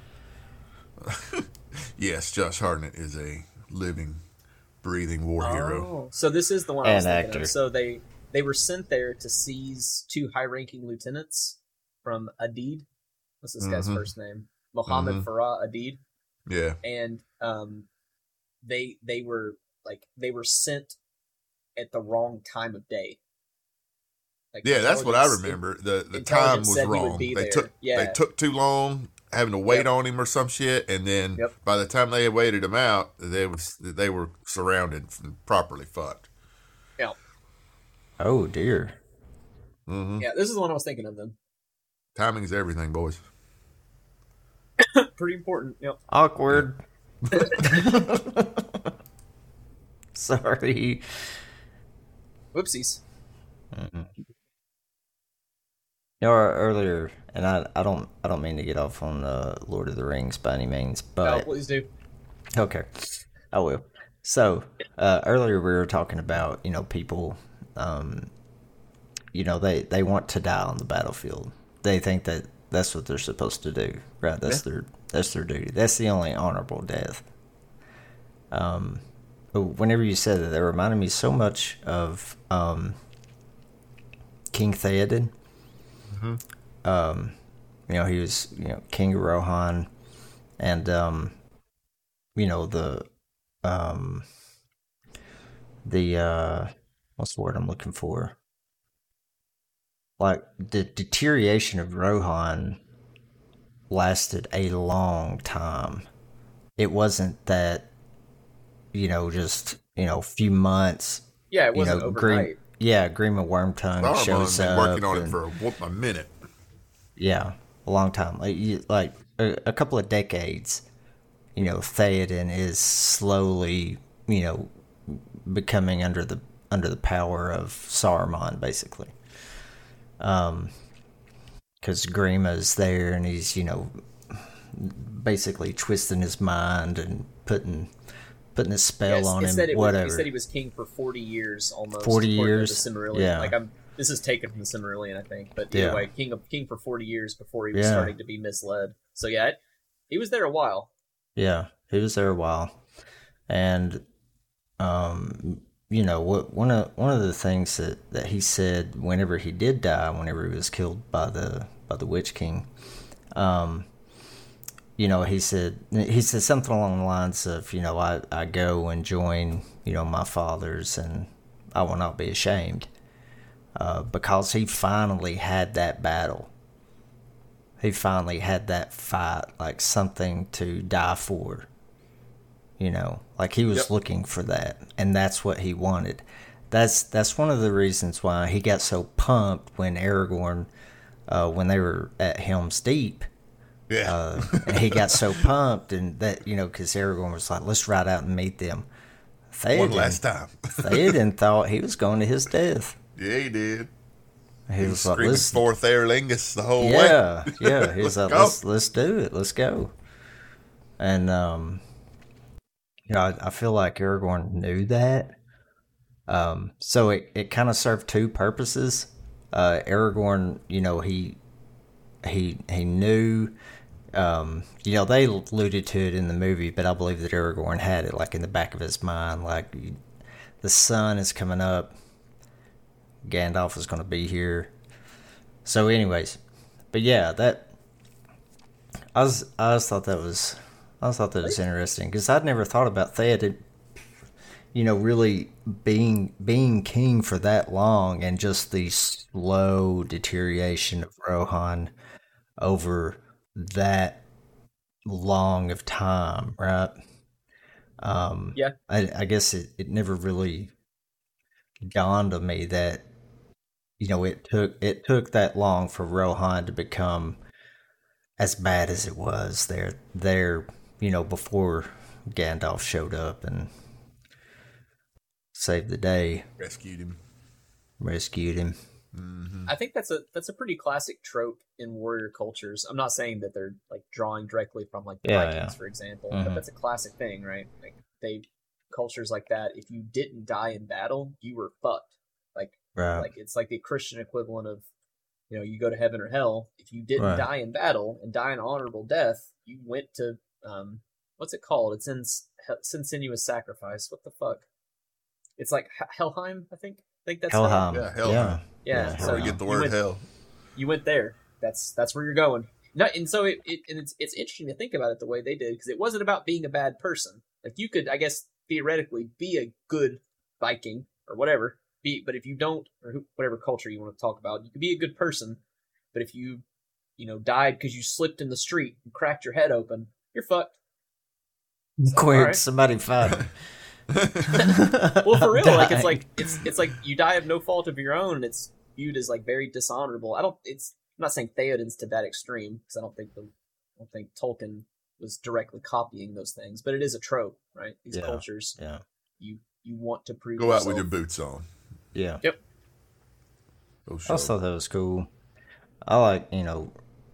Yes, Josh Hartnett is a living, breathing war hero. Oh, so this is the one I was And thinking actor. of. So they they were sent there to seize two high-ranking lieutenants from Adid. What's this guy's Mhm. first name? Mohammed Mhm. Farah Adid. Yeah, And um, they they were like they were sent at the wrong time of day. Like, yeah, that's what I intelligence- remember. The the time intelligence was said he would wrong. be They there. took Yeah. they took too long, having to wait Yep. on him or some shit, and then Yep. by the time they had waited him out, they was they were surrounded and properly fucked. Yeah, Oh dear. hmm yeah. This is the one I was thinking of. Then Timing's everything, boys. pretty important. Yep. Awkward. Sorry. Whoopsies. You know, earlier, and I, I don't I don't mean to get off on uh, Lord of the Rings by any means, No, but please do. okay, I will. So uh, earlier we were talking about you know people, um, you know they, they want to die on the battlefield. They think that that's what they're supposed to do, right? That's their that's their duty. That's the only honorable death. Um, but whenever you said that, that reminded me so much of um, King Theoden. Um, you know, he was, you know, King of Rohan, and, um, you know, the, um, the, uh, what's the word I'm looking for? Like, the deterioration of Rohan lasted a long time. It wasn't that, you know, just, you know, a few months. Yeah, it You wasn't know, overnight. Green, yeah, Greenman Wormtongue Saruman's shows been up. working on it and- for a, a minute. Yeah, a long time. Like, you, like a, a couple of decades. You know, Theoden is slowly, you know, becoming under the under the power of Saruman, basically. Um, because Grima's there, and he's, you know, basically twisting his mind and putting putting a spell Yes, on it him. said it was, whatever. he said he was king for forty years almost. forty according to years? The Silmarillion. Yeah. Like I'm. This is taken from the Silmarillion, I think. But either Yeah. way, king of king for forty years before he was Yeah. starting to be misled. So yeah, it, he was there a while. Yeah, he was there a while, and um, you know what? One of one of the things that, that he said whenever he did die, whenever he was killed by the by the Witch King, um, you know, he said he said something along the lines of, you know, I, I go and join, you know, my fathers, and I will not be ashamed, uh, because he finally had that battle. He finally had that fight, like something to die for. You know, like he was Yep. looking for that, and that's what he wanted. That's that's one of the reasons why he got so pumped when Aragorn, uh, when they were at Helm's Deep, Yeah. uh, and he got so pumped, and that you know, because Aragorn was like, "Let's ride out and meet them." Theoden, One last time. Theoden thought he was going to his death. Yeah, he did. He, He was was like, screaming "Let's for Theolingus the whole way. yeah, yeah." He was Let's like, go. "Let's let's do it. Let's go." And um, you know, I, I feel like Aragorn knew that. Um, so it, it kind of served two purposes. Uh, Aragorn, you know, he he he knew. Um, you know, they alluded to it in the movie, but I believe that Aragorn had it like in the back of his mind, like the sun is coming up. Gandalf is going to be here. So, anyways, but yeah, that I was I just thought that was I thought that was interesting because I'd never thought about Theoden, you know, really being being king for that long and just the slow deterioration of Rohan over that long of time, right? Um, Yeah. I, I guess it, it never really dawned on me that, you know, it took it took that long for Rohan to become as bad as it was there there, you know, before Gandalf showed up and saved the day, Rescued him. rescued him. Mm-hmm. I think that's a that's a pretty classic trope in warrior cultures. I'm not saying that they're like drawing directly from like the Yeah, Vikings, yeah. for example, Mhm. but that's a classic thing, right? Like they cultures like that. If you didn't die in battle, you were fucked. Like Right. like it's like the Christian equivalent of, you know, you go to heaven or hell. If you didn't Right. die in battle and die an honorable death, you went to um what's it called? It's in Sinsinuous Sacrifice. What the fuck? It's like H- Helheim, I think. I think that's how- Helheim. Yeah, Helheim. Yeah. Yeah, Yeah, That's so where we you, get the you word went, hell. you went there. That's that's where you're going. No, and so it, it and it's it's interesting to think about it the way they did because it wasn't about being a bad person. Like you could, I guess, theoretically be a good Viking or whatever. Be, but if you don't, or who, whatever culture you want to talk about, you could be a good person. But if you, you know, died because you slipped in the street and cracked your head open, you're fucked. Quick, alright. somebody find him. Well, for real, like it's Dying. like it's it's like you die of no fault of your own, and it's viewed as like very dishonorable. I don't. It's I'm not saying Theoden's to that extreme because I don't think the I don't think Tolkien was directly copying those things, but it is a trope, right? These Yeah. cultures, Yeah. you you want to prove Go out with your yourself. boots on. Yeah. Yep. Go I show. also thought that was cool. I like, you know,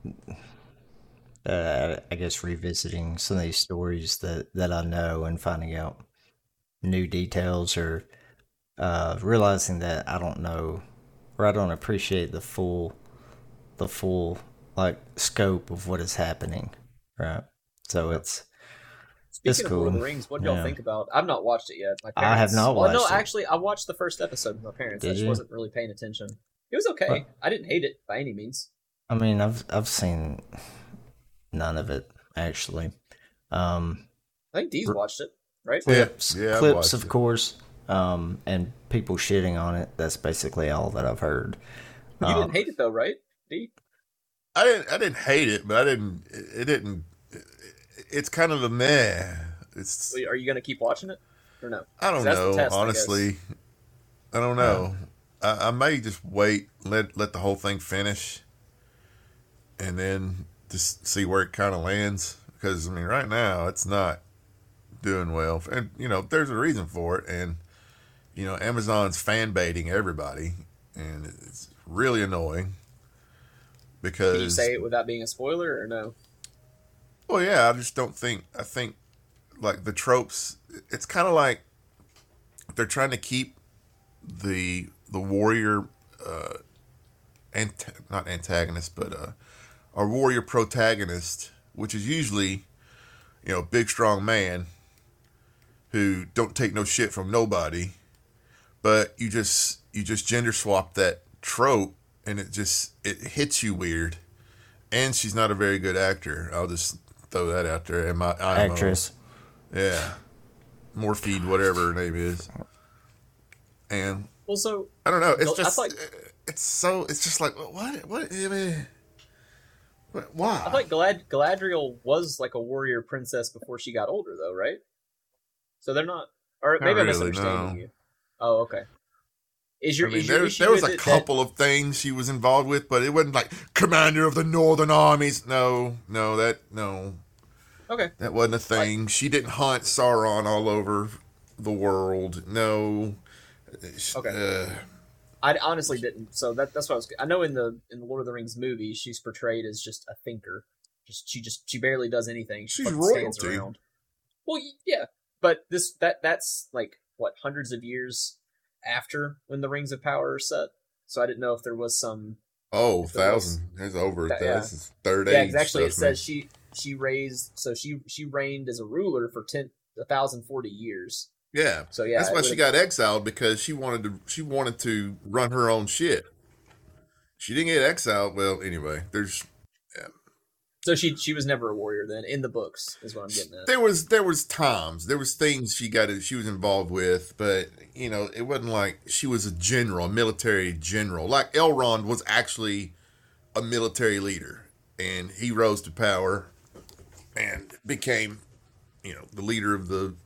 uh, I guess revisiting some of these stories that, that I know and finding out new details or uh, realizing that I don't know or I don't appreciate the full, the full like scope of what is happening, right? So it's Speaking It's of Lord of cool. the Rings, what do y'all Yeah. think about? I've not watched it yet. My I have parents, not well, watched no, it. actually, I watched the first episode with my parents. I Did just you? wasn't really paying attention. It was okay. Well- I didn't hate it by any means. I mean, I've I've seen none of it actually. Um, I think Dee's watched it, right? Yeah. clips, yeah, I've clips watched of it. course, um, and people shitting on it. That's basically all that I've heard. You Um, didn't hate it though, right? Dee? I didn't. I didn't hate it, but I didn't. It, it didn't. It, it's kind of a meh. It's. Are you going to keep watching it or no? I don't That's the know. test, I honestly, I, don't know. I, I may just wait, let let the whole thing finish, and then just see where it kind of lands. Because I mean, right now it's not doing well, and you know, there's a reason for it. And you know, Amazon's fan baiting everybody, and it's really annoying. Because Can you say it without being a spoiler or no? well, yeah, I just don't think. I think like the tropes. It's kind of like they're trying to keep the the warrior, uh, ant- not antagonist, but uh, our warrior protagonist, which is usually, you know, big strong man who don't take no shit from nobody. But you just you just gender swap that trope, and it just it hits you weird. And she's not a very good actor. I'll just throw that out there. And my I M O. actress. Yeah. Morphine, whatever her name is. And Well, so I don't know. It's Well, I just, thought- it's so, it's just like, what, what, I mean, what, why? I thought Galad- Galadriel was like a warrior princess before she got older, though, right? So they're not, or Not maybe I'm really, misunderstanding no. you. Oh, okay. Is your I mean, is your there, issue there was with a it that- couple of things she was involved with, but it wasn't like commander of the Northern Armies. No, no, that, no, okay, that wasn't a thing. She didn't hunt Sauron all over the world. No. Okay. Uh, I honestly didn't. So that that's what I was. I know in the in the Lord of the Rings movie, she's portrayed as just a thinker. Just she just she barely does anything. She She's fucking stands royalty. around. Well, y- yeah, but this that that's like what hundreds of years after when the Rings of Power are set. So I didn't know if there was some. oh, If there was- thousand. There's over a That- yeah. thousand. Third Yeah, age. because actually it stuff, man. says she she raised so she she reigned as a ruler for ten a thousand forty years. Yeah. So yeah, That's it why she would've- got exiled, because she wanted to she wanted to run her own shit. She didn't get exiled. Well, anyway, there's yeah. So she she was never a warrior then in the books is what I'm getting at. There was there was times there was things she got she was involved with, but you know it wasn't like she was a general, a military general. Like Elrond was actually a military leader, and he rose to power and became, you know, the leader of the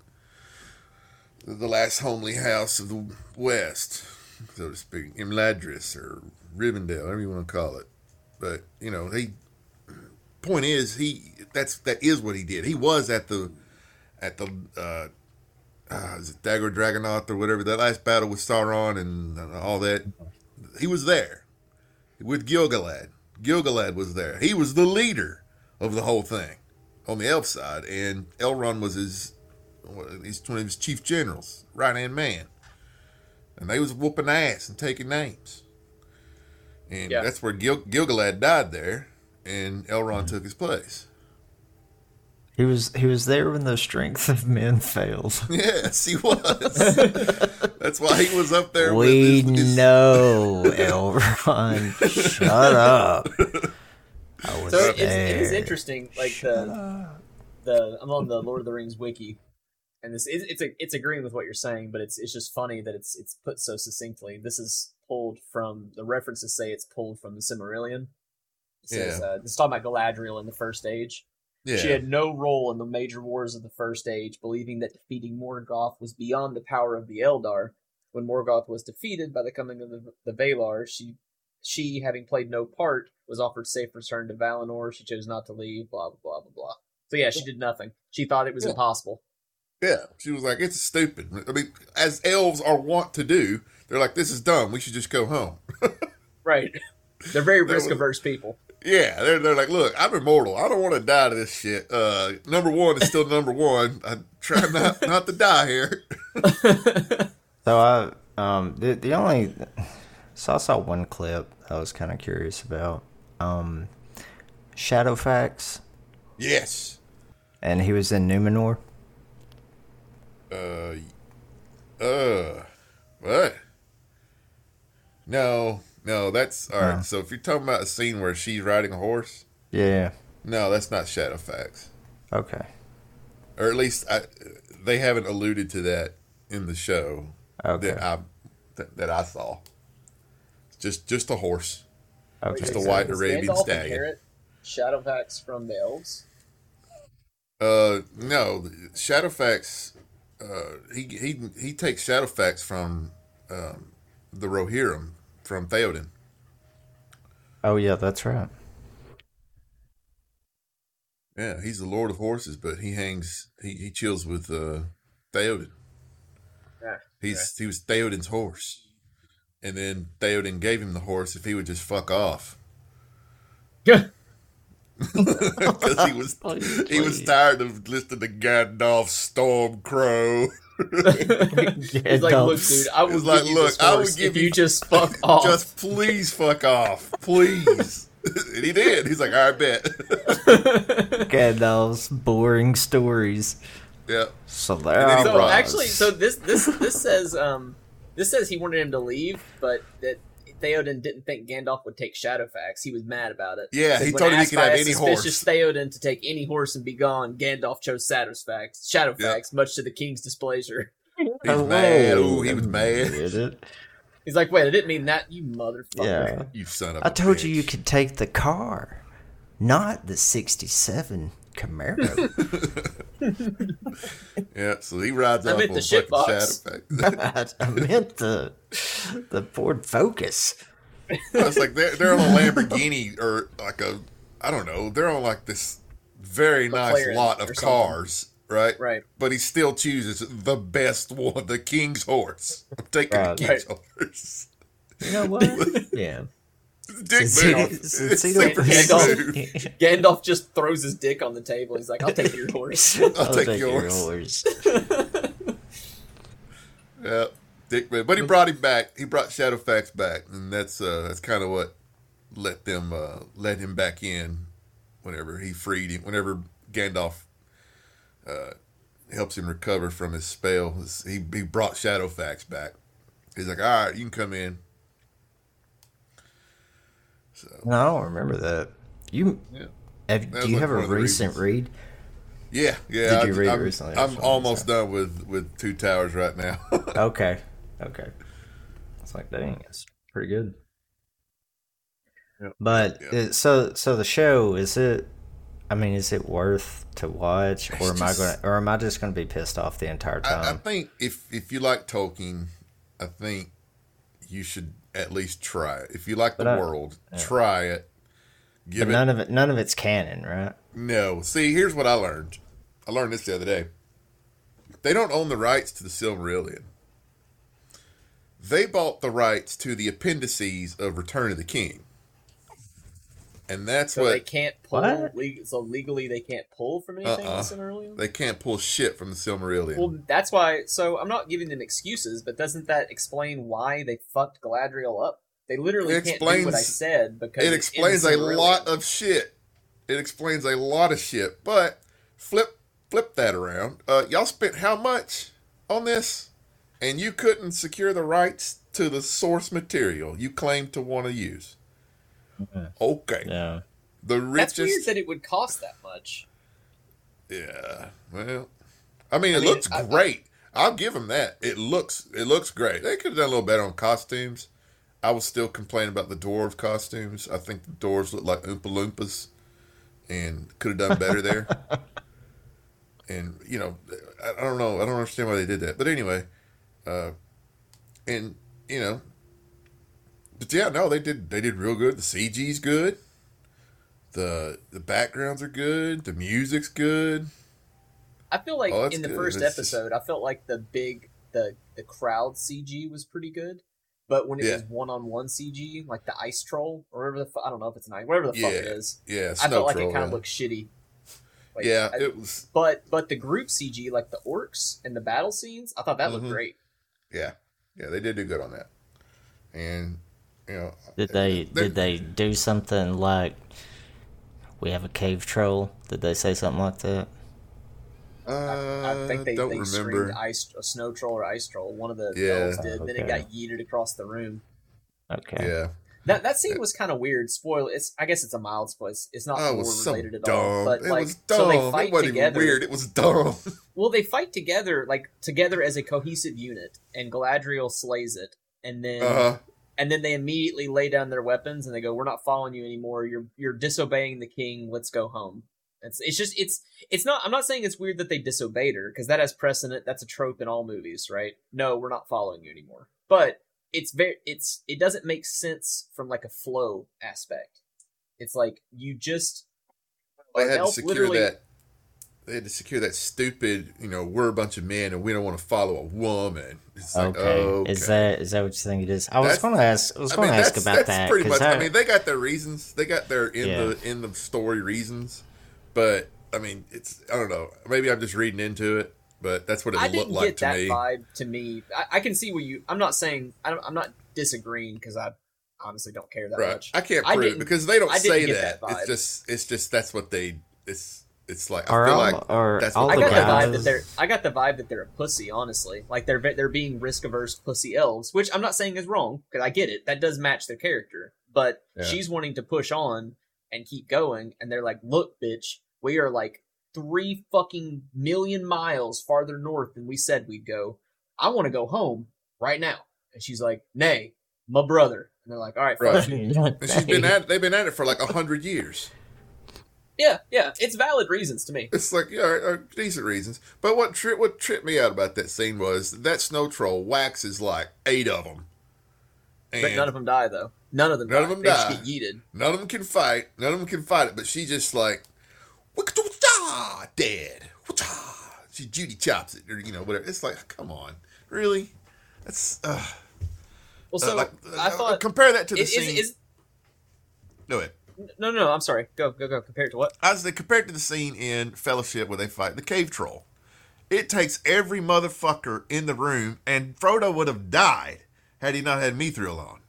the last homely house of the West, so to speak, Imladris or Rivendell, whatever you want to call it. But you know he. Point is, he that's that is what he did. He was at the at the uh, uh is it Dagor Dragonoth or whatever, that last battle with Sauron and all that. He was there with Gil-galad. Gil-galad was there. He was the leader of the whole thing on the elf side, and Elrond was his he's one of his chief generals, right hand man, and they was whooping ass and taking names. And yeah. that's where Gil- Gil-galad died there. And Elrond took his place. He was he was there when the strength of men failed. Yes, he was. That's why he was up there. We with his, his... know, Elrond. Shut up. I was so it's, there. it is interesting. Like the the I'm on the Lord of the Rings wiki, and this is it's a, it's agreeing with what you're saying, but it's it's just funny that it's it's put so succinctly. This is pulled from the references say it's pulled from the Silmarillion. It says, yeah. uh, this is talking about Galadriel in the First Age. Yeah. She had no role in the major wars of the First Age, believing that defeating Morgoth was beyond the power of the Eldar. When Morgoth was defeated by the coming of the, the Valar, she, she, having played no part, was offered safe return to Valinor. She chose not to leave, blah, blah, blah, blah, blah. So yeah, she did nothing. She thought it was yeah. impossible. Yeah, she was like, it's stupid. I mean, as elves are wont to do, they're like, this is dumb. We should just go home. Right. They're very risk-averse people. Yeah, they're they're like, look, I'm immortal. I don't want to die to this shit. Uh, number one is still number one. I try not not to die here. So I um the the only so I saw one clip I was kind of curious about. Um, Shadowfax. Yes. And he was in Numenor. Uh, uh, what? No. No, that's all right. No. So if you're talking about a scene where she's riding a horse, yeah, no, that's not Shadowfax. Okay, or at least I, they haven't alluded to that in the show. Okay, that I that, that I saw. Just just a horse. Okay, just a so white Arabian stallion. Shadowfax from the elves. Uh, no, Shadowfax. Uh, he he he takes Shadowfax from um, the Rohirrim. From Theoden. Oh yeah, that's right. Yeah, he's the Lord of Horses, but he hangs, he, he chills with uh, Theoden. Yeah, he's yeah. He was Theoden's horse, and then Theoden gave him the horse if he would just fuck off. Yeah, because he was please, he was tired of listening to Gandalf Stormcrow. He's like, look, dude, I would like, give you look, this I would horse give if you, you just fuck off. Just please fuck off, please. And he did. He's like, I bet. Gandalf's boring stories. Yeah. So there. So was. actually, so this this this says um this says he wanted him to leave, but that Theoden didn't think Gandalf would take Shadowfax. He was mad about it. Yeah, he told him he could have any horse. Suspicious Theoden to take any horse and be gone. Gandalf chose Shadowfax, Shadowfax, yep. much to the king's displeasure. He's oh, mad. Ooh, he was mad. Did it? He's like, wait, I didn't mean that, you motherfucker. Yeah. You son of I a told bitch. you you could take the car, not the sixty-seven Camaro. Yeah, so he rides I off meant on the shit box. I, I meant the the Ford Focus. It's like they're, they're on a Lamborghini or like a, I don't know, they're on like this very nice McLaren lot of cars, right? Right. But he still chooses the best one, the king's horse. I'm taking Right. the king's Right. horse. You know what? Yeah. Dick Since move. he- It's since he super don't- dick Gandalf- move. Gandalf just throws his dick on the table. He's like, I'll take your horse. I'll take yours. Yeah, dick move. But he brought him back. He brought Shadowfax back, and that's uh, that's kind of what let them uh, let him back in. Whenever he freed him, whenever Gandalf uh, helps him recover from his spell, he he brought Shadowfax back. He's like, all right, you can come in. So No, I don't remember that. You yeah. Have, That do was you like have a one of the recent reasons. read? Yeah, yeah. Did you I, read it I'm, recently? I'm That's almost what done with with Two Towers right now. Okay, okay. It's like, dang, it's pretty good. Yep, But yep. it, so so the show, is it? I mean, is it worth to watch, It's or am just- I going, or am I just going to be pissed off the entire I, I time? think if if you like Tolkien, I think you should at least try it. If you like the But I- world, yeah. try it. Give But it none of it, none of it's canon, right? no. See, here's what I learned. I learned this the other day. They don't own the rights to the Silmarillion. They bought the rights to the appendices of Return of the King. And that's So what they can't pull. What? Le- so legally, they can't pull from anything Uh-uh. in Silmarillion. they can't pull shit from the Silmarillion. Well, that's why. So I'm not giving them excuses, but doesn't that explain why they fucked Galadriel up? They literally It can't do what I explains- said because it it's in the explains a Silmarillion. lot of shit. It explains a lot of shit. But flip flip that around. Uh, y'all spent how much on this? And you couldn't secure the rights to the source material you claimed to want to use. Okay. Yeah. The That's weird richest. that it would cost that much. Yeah. Well, I mean, it I mean, looks I- I- great. I'll give them that. It looks it looks great. They could have done a little better on costumes. I was still complaining about the dwarves' costumes. I think the dwarves look like Oompa Loompas, and could have done better there. And you know, I, I don't know. I don't understand why they did that. But anyway, uh, and you know, but yeah, no, they did. They did real good. The C G's good. The the backgrounds are good. The music's good. I feel like Oh, that's in the good. first It's just- episode, I felt like the big the the crowd C G was pretty good, but when it Yeah. was one on one C G, like the ice troll or whatever the fu- I don't know if it's an ice, whatever the fuck it Yeah. is, Yeah, I Snow felt like Troll, it kind of yeah. looked shitty. Like, yeah, I- it was. but but the group C G, like the orcs and the battle scenes, I thought that looked Mhm. great. Yeah, yeah, they did do good on that. And you know, Did they they- did they do something like we have a cave troll? Did they say something like that? Uh, I, I think they, don't they remember. screamed ice a snow troll or ice troll. One of the Yeah. elves did. Then it Okay. got yeeted across the room. Okay. Yeah, That that scene was kind of weird. Spoil. It's I guess it's a mild spoil. It's, it's not oh, it war was so related at dumb. all. But it like, was dumb. so they fight it wasn't together. even weird. It was dumb. Well, they fight together, like together as a cohesive unit, and Galadriel slays it, and then Uh huh. and then they immediately lay down their weapons and they go, "We're not following you anymore. You're you're disobeying the king. Let's go home." It's it's just it's it's not. I'm not saying it's weird that they disobeyed her because that has precedent. That's a trope in all movies, right? No, we're not following you anymore. But it's very it's it doesn't make sense from like a flow aspect. It's like you just They an had to elf secure literally- that. They had to secure that stupid. You know, we're a bunch of men and we don't want to follow a woman. It's like, Okay. okay. Is that is that what you think it is? I was That's- going to ask. I was I going mean, to ask that's, about that's that pretty much. because I mean, they got their reasons. They got their in Yeah. the in the story reasons, but I mean, it's I don't know. Maybe I'm just reading into it, but that's what it I looked didn't like get to that me. vibe to me. I, I can see what you. I'm not saying. I don't, I'm not disagreeing because I honestly don't care that Right? much. I can't I prove it didn't- because they don't I didn't say get that. that vibe. It's just it's just that's what they. It's it's like I Are feel all, like are that's all what I the got the vibe guys? that they're. I got the vibe that they're a pussy. Honestly, like they're they're being risk averse pussy elves, which I'm not saying is wrong because I get it. That does match their character, but Yeah. she's wanting to push on and keep going, and they're like, "Look, bitch, we are like three fucking million miles farther north than we said we'd go. I want to go home right now." And she's like, "Nay, my brother." And they're like, "All right, fuck Right. you." and she's been at they've been at it for like a hundred years. Yeah, yeah, it's valid reasons to me. It's like yeah, are, are decent reasons. But what tri- what tripped me out about that scene was that snow troll waxes like eight of them, and But none of them die though. None of them. None die. of them they die. just get yeeted. none of them can fight. None of them can fight it. But she just like, "Wicka-doo-da," dead. Wah-cha. She Judy chops it, or you know whatever. It's like, come on, really? That's uh, Well, so uh, like I uh, thought compare that to the is, scene. is, Go ahead. no, no, no. I'm sorry. Go, go, go. Compared to what? I was compared to the scene in Fellowship where they fight the cave troll. It takes every motherfucker in the room, and Frodo would have died had he not had Mithril on.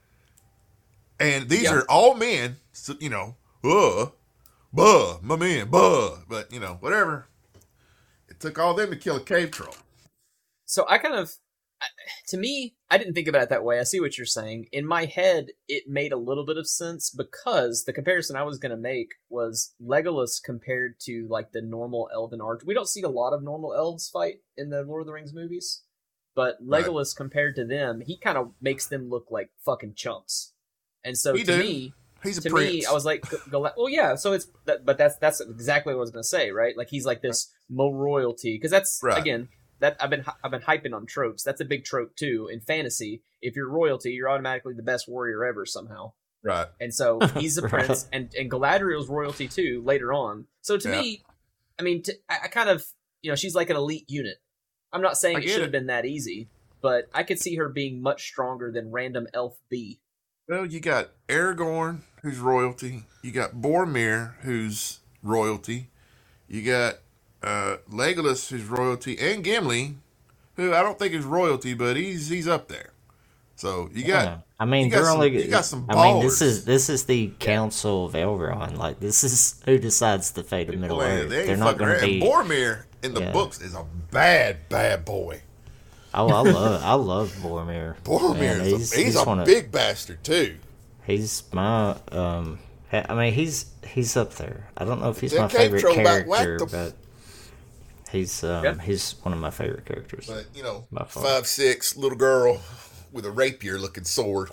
And these Yeah. are all men, so, you know, uh, buh, my man, buh, but you know, whatever. It took all them to kill a cave troll. So I kind of, to me, I didn't think about it that way. I see what you're saying. In my head, it made a little bit of sense because the comparison I was going to make was Legolas compared to like the normal elven arch. We don't see a lot of normal elves fight in the Lord of the Rings movies, but Legolas right. compared to them, he kind of makes them look like fucking chumps. And so he to do. me, he's a to prince. me, I was like, well, yeah. So it's, that, but that's that's exactly what I was going to say, right? Like he's like this mo royalty because that's right. again. That I've been I've been hyping on tropes. That's a big trope too in fantasy. If you're royalty, you're automatically the best warrior ever somehow. Right. And so he's a prince, and and Galadriel's royalty too later on. So to yeah. me, I mean, to, I, I kind of you know she's like an elite unit. I'm not saying it should have been that easy, but I could see her being much stronger than random elf B. Well, you got Aragorn, who's royalty. You got Boromir, who's royalty. You got Uh, Legolas, who's royalty, and Gimli, who I don't think is royalty, but he's he's up there. So you got, yeah. I mean, you they're got only. Some, you got some ballers. I mean, this is this is the Council of Elrond. Like this is who decides the fate of Middle Man, Earth. they They're not going to be. And Boromir in the yeah. books is a bad, bad boy. Oh, I love I love Boromir. Boromir, Man, is he's, a, he's, he's a big of, bastard too. He's my. um I mean, he's he's up there. I don't know if he's my favorite character, but. He's um, yeah. he's one of my favorite characters. But you know, five six little girl with a rapier looking sword.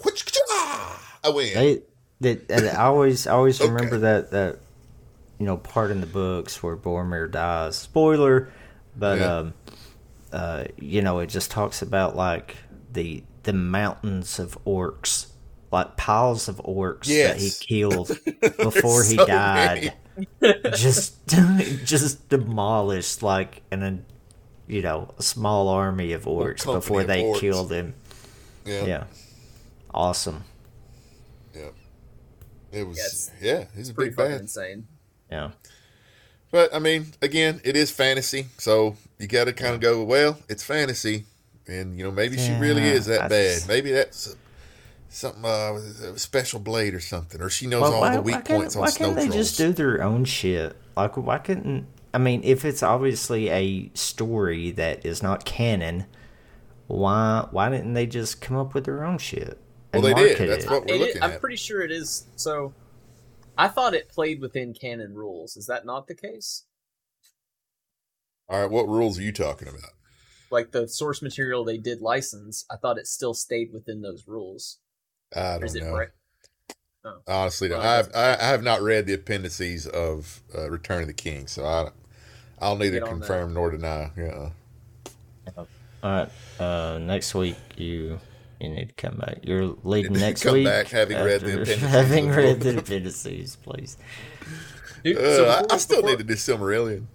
I win. They, they, they I always I always okay. remember that that you know part in the books where Boromir dies. Spoiler, but yeah. um, uh, you know it just talks about like the the mountains of orcs, like piles of orcs yes. that he killed before he so died. Many. just just demolished like an you know a small army of orcs before they orcs. killed him. Yeah. yeah, awesome. Yeah, it was. Yeah, yeah he's a big bad. Insane. Yeah, but I mean, again, it is fantasy, so you got to kind of go. Well, it's fantasy, and you know maybe yeah, she really is that I bad. Just... Maybe that's. Something, uh, a special blade or something, or she knows well, all why, the weak points on why snow can't trolls. They just do their own shit? Like, why couldn't? I mean, if it's obviously a story that is not canon, why why didn't they just come up with their own shit? Well, they did. That's it? what we're it looking is, at. I'm pretty sure it is. So, I thought it played within canon rules. Is that not the case? All right, what rules are you talking about? Like the source material they did license, I thought it still stayed within those rules. I don't know. Right? Oh. Honestly, no. I have, I have not read the appendices of uh, Return of the King, so I, I'll neither confirm nor deny. Yeah. All right. Uh, next week, you you need to come back. You're leading next come week. Come back having read the appendices. Having read the appendices, please. Dude, uh, so before, I, I still before, need to do Silmarillion.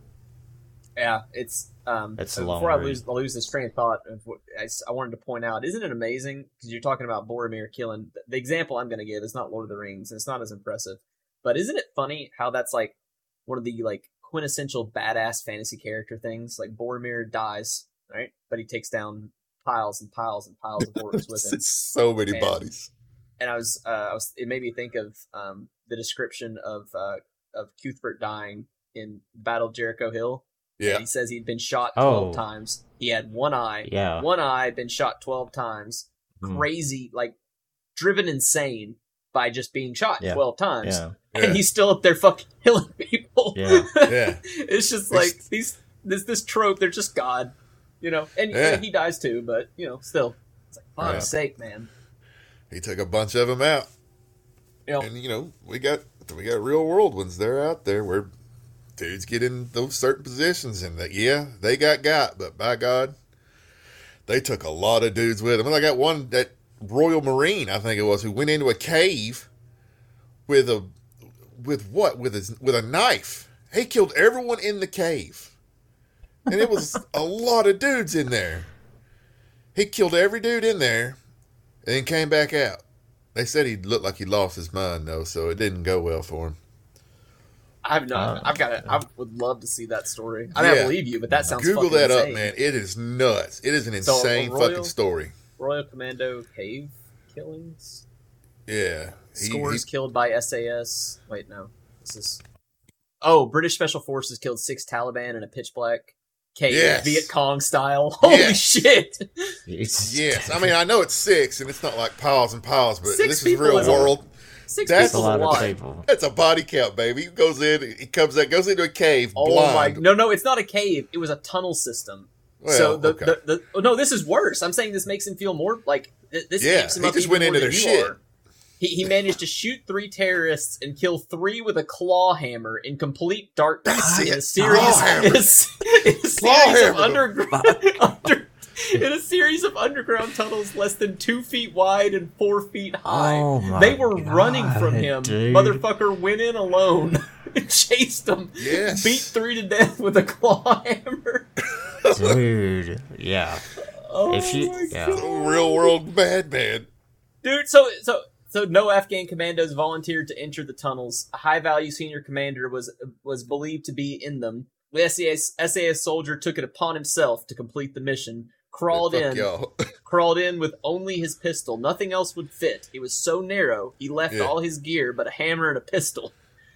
Yeah, it's. Um, it's a before long I lose, I lose this train of thought, of what I, I wanted to point out, isn't it amazing? Because you're talking about Boromir killing. The example I'm going to give is not Lord of the Rings, and it's not as impressive. But isn't it funny how that's like one of the like quintessential badass fantasy character things? Like Boromir dies, right? But he takes down piles and piles and piles of orcs with him. It's so many and, bodies. And I was, uh, I was, it made me think of um, the description of uh, of Cuthbert dying in Battle of Jericho Hill. Yeah. And he says he'd been shot twelve oh. times. He had one eye. Yeah. One eye, been shot twelve times. Mm. Crazy, like driven insane by just being shot yeah. twelve times. Yeah. And yeah. he's still up there fucking killing people. Yeah. yeah. It's just like it's, these this this trope, they're just God. You know, and yeah. he dies too, but you know, still. It's like, fuck's yeah. sake, man. He took a bunch of them out. Yep. And you know, we got we got real world ones. They're out there where dudes get in those certain positions, and that yeah, they got got, but by God, they took a lot of dudes with them. And I got one, that Royal Marine, I think it was, who went into a cave with a with what with his with a knife. He killed everyone in the cave, and it was a lot of dudes in there. He killed every dude in there, and then came back out. They said he looked like he lost his mind though, so it didn't go well for him. I've not. Uh, I've got it. I would love to see that story. I mean, yeah. I believe you, but that sounds. Google fucking that insane. up, man. It is nuts. It is an insane so Royal, fucking story. Royal Commando cave killings. Yeah, he, scores he, killed by S A S. Wait, no, this is. Oh, British Special Forces killed six Taliban in a pitch black cave, Yes. Viet Cong style. Holy Yes. shit! Jesus. Yes, I mean I know it's six, and it's not like piles and piles, but Six this is people real is a- world. Six That's That's a people's lot a of lot. people. That's a body count, baby. He goes in, he comes out, goes into a cave, Oh blind. my! No, no, it's not a cave. It was a tunnel system. Well, so the, okay. the, the oh, no, this is worse. I'm saying this makes him feel more like th- this. Yeah, amps him he up just even went more into than their you shit. are. He he managed to shoot three terrorists and kill three with a claw hammer in complete darkness That's in it. a series, Claw hammer. in a, s- in a Claw series of hammer. underground under, in a series of underground tunnels less than two feet wide and four feet high. Oh my they were God, running from him. dude. Motherfucker went in alone and chased them. Yes. Beat three to death with a claw hammer. Dude, yeah. Oh If you- my yeah. God. Real world madman. Dude, so so so no Afghan commandos volunteered to enter the tunnels. A high-value senior commander was was believed to be in them. The S A S, S A S soldier took it upon himself to complete the mission. Crawled Fuck in, y'all. crawled in with only his pistol. Nothing else would fit. It was so narrow. He left Yeah. all his gear but a hammer and a pistol.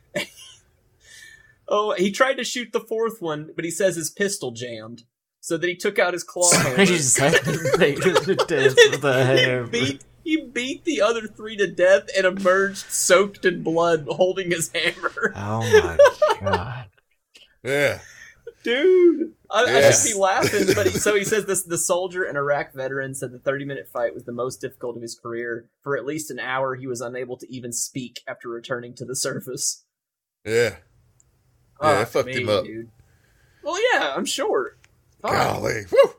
Oh, he tried to shoot the fourth one, but he says his pistol jammed. So then he took out his claw hammer. He just had to beat him to death with a hammer. he, beat, he beat the other three to death and emerged soaked in blood holding his hammer. Oh my god. Yeah. Dude, I, I Yes. should be laughing, but he, so he says this: the soldier, an Iraq veteran, said the thirty-minute fight was the most difficult of his career. For at least an hour, he was unable to even speak after returning to the surface. Yeah. Yeah, Ah, it fucked me, him up. dude. Well, yeah, I'm sure. Fuck. Golly. Woo.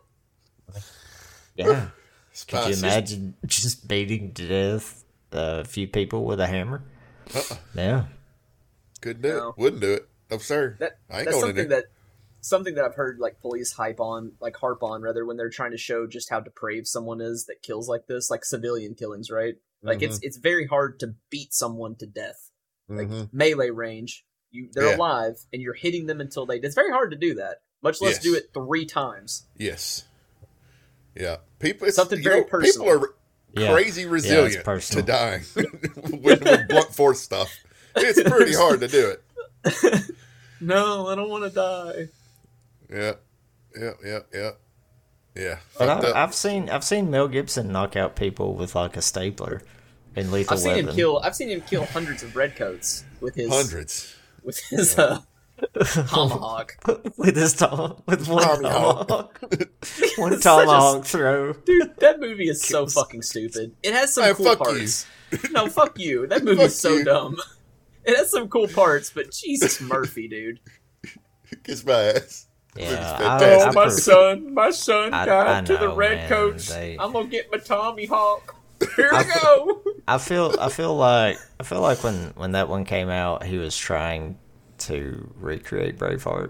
Yeah. Could Spicy. you imagine just beating to death a few people with a hammer? Uh-uh. Yeah. Couldn't do No. it. Wouldn't do it. No, sir. That, I ain't that's going in something there. that something that I've heard like police hype on, like harp on rather, when they're trying to show just how depraved someone is that kills like this, like civilian killings, right? Like Mm-hmm. it's it's very hard to beat someone to death. Like Mhm. melee range, you they're Yeah. alive and you're hitting them until they. It's very hard to do that. Much less Yes. do it three times. Yes. Yeah. People. It's, Something you very know, personal. People are Yeah. crazy resilient to personal. dying with, with blunt force stuff. It's pretty hard to do it. No, I don't want to die. Yeah. Yeah. Yeah. Yeah. Yeah. But Fucked I, up. I've seen I've seen Mel Gibson knock out people with like a stapler in Lethal I've seen Weapon. him kill. I've seen him kill hundreds of redcoats with his Hundreds. with his uh, tomahawk. with his tom- with one Tomahawk. tomahawk, one Such a- tomahawk throw. Dude, that movie is so fucking stupid. It has some Hey, cool fuck parts. No, fuck you. That movie Fuck is so you. dumb. It has some cool parts, but Jesus Murphy, dude. Kiss my ass. Yeah, It's I, fantastic. I Oh, my pref- son, my son I- died I to the know, redcoats. man. They- I'm gonna get my tomahawk. Here I we go. I feel I feel like I feel like when when that one came out, he was trying to recreate Braveheart.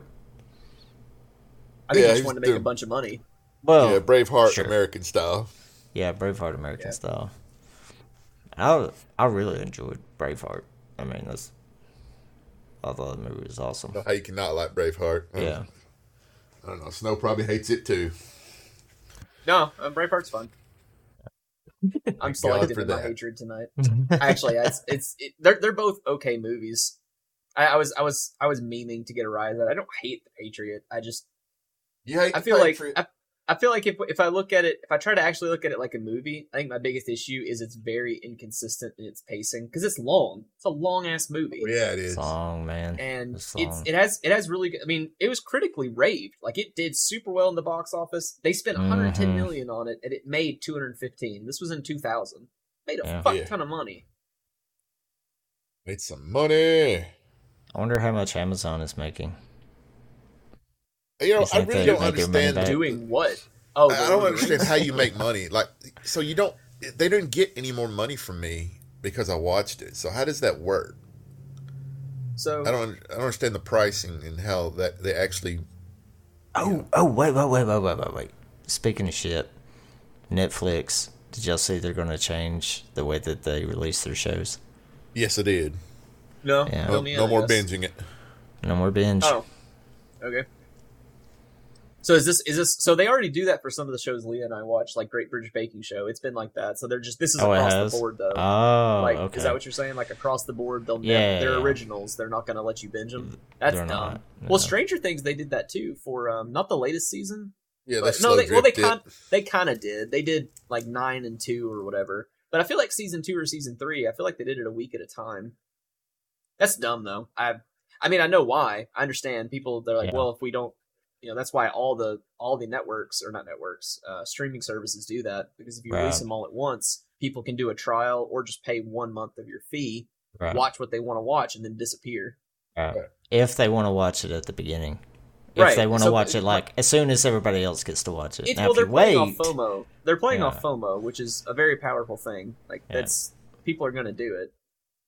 I think Yeah, he just he's wanted to make a doing- bunch of money. Well, Yeah, Braveheart, sure. American style. yeah, Braveheart American Yeah. style. I I really enjoyed Braveheart. I mean, that's I thought the movie was awesome. How you cannot like Braveheart? I don't- Yeah, I don't know. Snow probably hates it too. No, uh, Braveheart's fun. I'm God selective for in my that. hatred tonight. Actually, it's it's it, they're they're both okay movies. I, I was I was I was memeing to get a rise out. I don't hate the Patriot. I just You hate I the feel like Patriot? I, I feel like if if I look at it, if I try to actually look at it like a movie, I think my biggest issue is it's very inconsistent in its pacing because it's long. It's a long ass movie, yeah, it is. song man, and It's it's long. it has it has really good. I mean, it was critically raved. Like it did super well in the box office. They spent one hundred ten Mhm. million on it, and it made two hundred fifteen. This was in two thousand. Made a Yeah. fuck Yeah. ton of money. Made some money. I wonder how much Amazon is making. You know, You I think really they don't make their money understand. back? Doing what? Oh, I the don't Lord of the understand Rings? how you make money. Like, so you don't. They didn't get any more money from me because I watched it. So how does that work? So I don't. I don't understand the pricing and how that they actually. Oh, oh, wait, wait, wait, wait, wait, wait, wait. Speaking of shit, Netflix. Did y'all see they're going to change the way that they release their shows? Yes, I did. no, Yeah. fill No, me in, no I more guess. binging it. No more binge. Oh, okay. So is this is this so they already do that for some of the shows Leah and I watch, like Great British Baking Show. It's been like that. So they're just this is Oh, it across has? the board though. Oh, like okay. is that what you're saying? Like across the board, they'll Yeah, never, they're yeah. originals. They're not going to let you binge them. That's They're dumb. not, Well, no. Stranger Things they did that too for um not the latest season. Yeah, they But, slow no, they, well they dripped kind it. they kind of did. They did like nine and two or whatever. But I feel like season two or season three, I feel like they did it a week at a time. That's dumb though. I I mean I know why. I understand people. They're like, Yeah. well, if we don't. You know, that's why all the all the networks or not networks, uh, streaming services do that, because if you release Right. them all at once, people can do a trial or just pay one month of your fee, Right. watch what they want to watch, and then disappear. Right. Right. If they want to watch it at the beginning. If Right, they want to so- watch it like as soon as everybody else gets to watch it. It's, Now, well, if they're you playing wait, off FOMO. They're playing Yeah. off FOMO, which is a very powerful thing. Like Yeah. that's people are going to do it.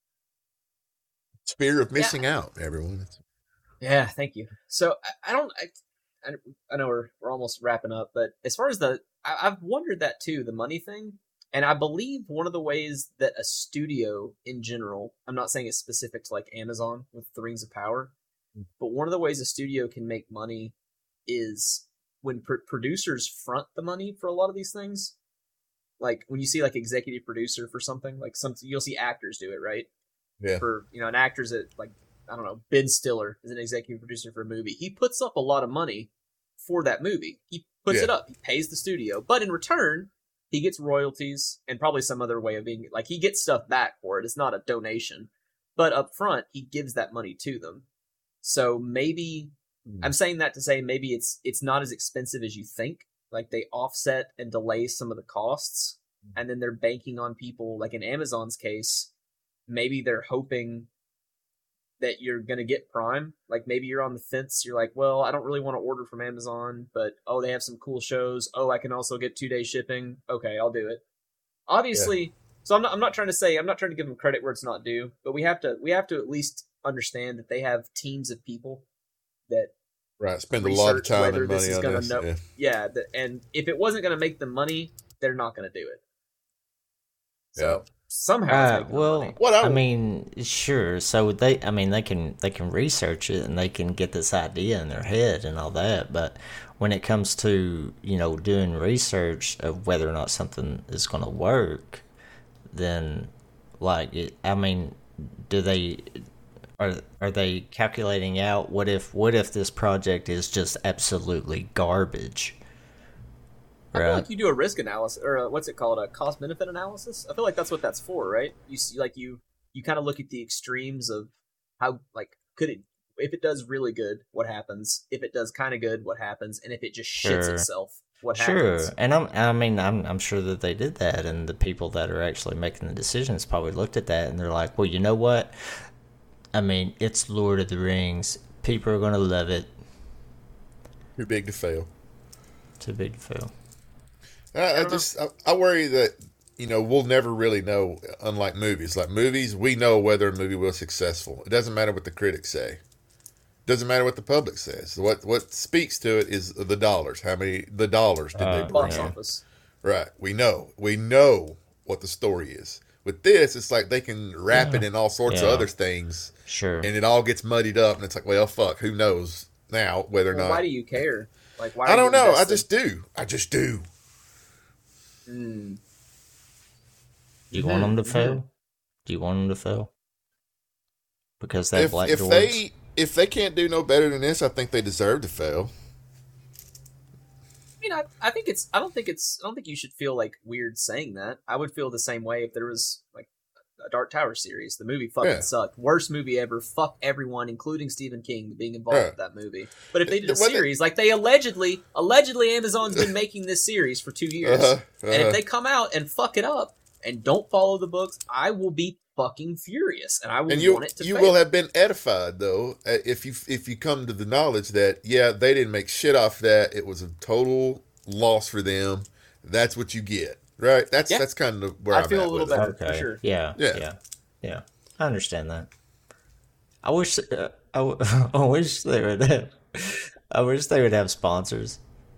It's fear of missing out, everyone. It's- Yeah, thank you. So I, I don't. I, I, I know we're we're almost wrapping up, but as far as the, I, I've wondered that too, the money thing, and I believe one of the ways that a studio in general, I'm not saying it's specific to like Amazon with the Rings of Power, but one of the ways a studio can make money is when pr- producers front the money for a lot of these things. Like when you see like executive producer for something, like some you'll see actors do it, right? Yeah. For you know, an actor's at like I don't know, Ben Stiller is an executive producer for a movie. He puts up a lot of money for that movie. He puts Yeah. it up. He pays the studio, but in return, he gets royalties and probably some other way of being like he gets stuff back for it. It's not a donation, but up front, he gives that money to them. So maybe I'm saying that to say maybe it's it's not as expensive as you think. Like they offset and delay some of the costs, and then they're banking on people. Like in Amazon's case, maybe they're hoping that you're going to get Prime. Like maybe you're on the fence. You're like, well, I don't really want to order from Amazon, but oh, they have some cool shows. Oh, I can also get two day shipping. Okay, I'll do it. Obviously, so I'm not. I'm not trying to say. I'm not trying to give them credit where it's not due. But we have to. We have to at least understand that they have teams of people that Right. Spend a lot of research time whether and this money is on gonna this. know- Yeah. yeah. The, and if it wasn't going to make them money, they're not going to do it. So somehow, it's Right, making them well, money. What I, I mean, sure. So they, I mean, they can they can research it and they can get this idea in their head and all that. But when it comes to you know doing research of whether or not something is going to work, then like it, I mean, do they are are they calculating out what if what if this project is just absolutely garbage? I feel Right. like you do a risk analysis, or a, what's it called, a cost benefit analysis. I feel like that's what that's for, right? You see, like you you kind of look at the extremes of how like could it if it does really good, what happens? If it does kind of good, what happens? And if it just shits Sure. itself, what Sure, happens? and I'm, I mean, I'm, I'm sure that they did that, and the people that are actually making the decisions probably looked at that and they're like, well, you know what? I mean, it's Lord of the Rings. People are gonna love it. too big to fail. Too big to fail. I, I just I, I worry that you know we'll never really know. Unlike movies, like movies, we know whether a movie was successful. It doesn't matter what the critics say. It doesn't matter what the public says. What what speaks to it is the dollars. How many the dollars did they Uh, bring Box in? office. Right. We know. We know what the story is. With this, it's like they can wrap it in all sorts of Yeah. other things, Sure. and it all gets muddied up. And it's like, well, fuck. Who knows now whether or Well, not? why do you care? Like, why? I are don't you know. I invested? just do. I just do. Mm. Do you want them to Mhm. fail? Do you want them to fail? Because that If black if dwarves. they if they can't do no better than this, I think they deserve to fail. I mean, I, I think it's. I don't think it's. I don't think you should feel like weird saying that. I would feel the same way if there was like a Dark Tower series. The movie fucking Yeah. sucked. Worst movie ever. Fuck everyone, including Stephen King, being involved Yeah. with that movie. But if they did a Well, they- series, like they allegedly, allegedly, Amazon's been making this series for two years, Uh-huh, and uh-huh. if they come out and fuck it up and don't follow the books, I will be fucking furious, and I will And you want it to you fail. will have been edified though uh, if you if you come to the knowledge that yeah they didn't make shit off that, it was a total loss for them. That's what you get, right? That's Yeah. that's kind of where I I'm feel at a little with it. better. for Okay. sure. Yeah, Yeah. yeah. Yeah. I understand that. I wish. Uh, I, w- I wish they would have. I wish they would have sponsors,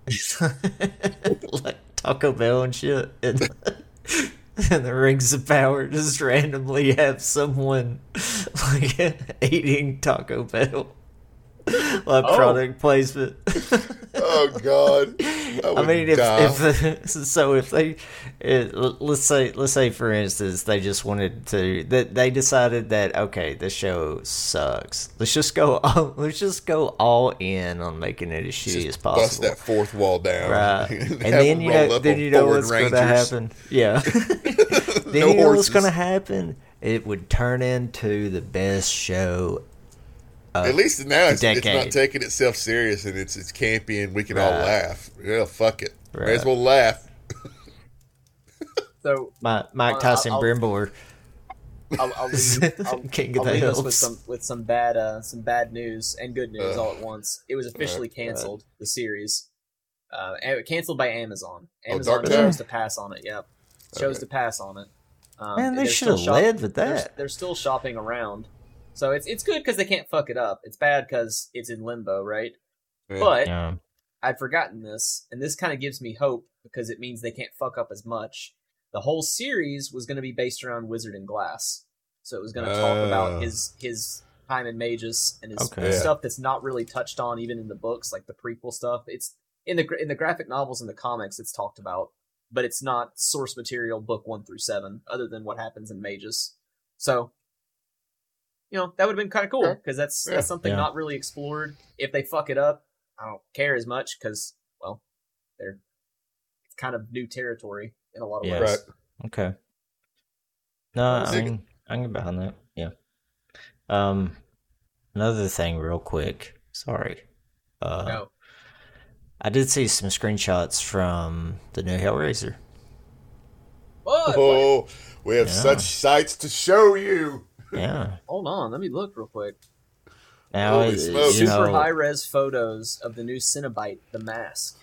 like Taco Bell and shit, and, and the Rings of Power just randomly have someone like eating Taco Bell. like Oh. product placement. Oh God! I, would mean, if, die. if the, so, if they, it, let's say, let's say, for instance, they just wanted to, that they decided that okay, this show sucks. Let's just go, all, let's just go all in on making it as shitty as possible. Bust that fourth wall down, Right, and, and have then them you roll know, up then on you know Ford what's going to Rangers. happen. Yeah. Then No you know what's horses. going to happen. It would turn into the best show. At least now it's, it's not decade. taking itself serious and it's it's campy and we can all Right. laugh. Yeah, fuck it. May Right. as well laugh. So My, Mike I'll- Tyson I'll- Brimble. I'll, I'll leave, I'll, King of I'll the leave us with Hills. some with some bad uh, some bad news and good news Ugh. all at once. It was officially canceled. The series, uh, and canceled by Amazon. Oh, Amazon Dark Tower? chose to pass on it. Yep, chose Okay. to pass on it. Um, Man, they they're should have still shop- led with They're, that. they're still shopping around, so it's it's good because they can't fuck it up. It's bad because it's in limbo, right? Yeah. But Yeah. I'd forgotten this, and this kind of gives me hope because it means they can't fuck up as much. The whole series was going to be based around Wizard and Glass, so it was going to talk Oh. about his his time in Magus and his Okay. Yeah. stuff that's not really touched on even in the books, like the prequel stuff. It's in the gra- in the graphic novels and the comics, it's talked about, but it's not source material book one through seven, other than what happens in Magus. So, you know, that would have been kind of cool Okay. because that's Yeah. that's something Yeah. not really explored. If they fuck it up, I don't care as much because, well, they're it's kind of new territory in a lot of Yeah. ways. Right. Okay. No, I Dig it. mean, I can get behind that. Yeah. Um, another thing, real quick. Sorry. Uh, No. I did see some screenshots from the new Hellraiser. What? What? Oh, we have Yeah. such sights to show you. Yeah. Hold on, let me look real quick. Now, Holy it- smokes. you Super know, high res photos of the new Cenobite, The Mask.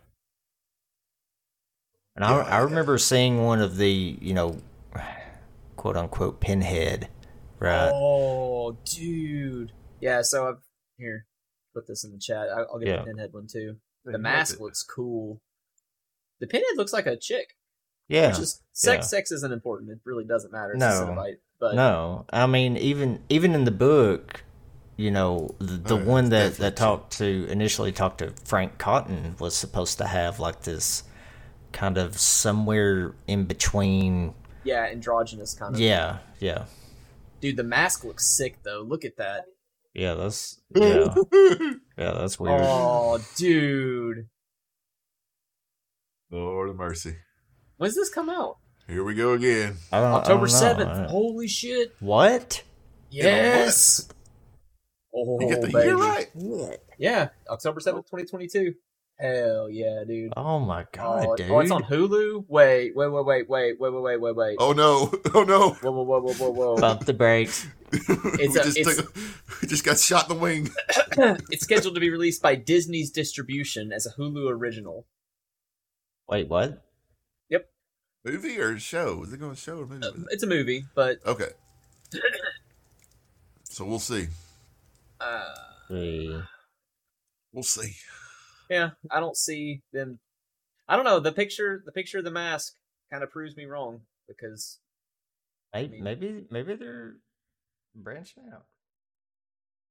and I, Yeah. I remember seeing one of the, you know, quote unquote pinhead, right? Oh, dude. Yeah, so I've here. Put this in the chat. I- I'll get Yeah. the Pinhead one too. The mask looks cool. The Pinhead looks like a chick. Yeah. Which is sex. yeah. Sex isn't important. It really doesn't matter. It's No. a Cenobite. But No, I mean even even in the book, you know, the, the Oh, yeah, one that, definitely. that talked to initially talked to Frank Cotton was supposed to have like this kind of somewhere in between. yeah, androgynous kind of. Yeah, yeah, Dude, the mask looks sick though. Look at that. yeah. That's yeah, yeah. That's weird. Oh, dude. Lord of mercy. When's this come out? Here we go again. I don't, I October don't know. seventh. I- Holy shit. What? Yes. Oh, You get the baby. year right. Yeah, October seventh, twenty twenty-two. Hell yeah, dude. Oh my god, oh, dude! oh, it's on Hulu? Wait, wait, wait, wait, wait, wait, wait, wait, wait, wait. Oh no! Oh no! Whoa, whoa, whoa, whoa, whoa, whoa. Bump the brakes. we, It's a- just it's- took a- we just got shot in the wing. It's scheduled to be released by Disney's distribution as a Hulu original. Wait, what? Movie or show? Is it going to show or movie? Uh, it's a movie, but Okay. So we'll see. uh, The We'll see. yeah, I don't see them. I don't know. The picture, the picture of the mask, kind of proves me wrong because maybe maybe maybe they're branching out.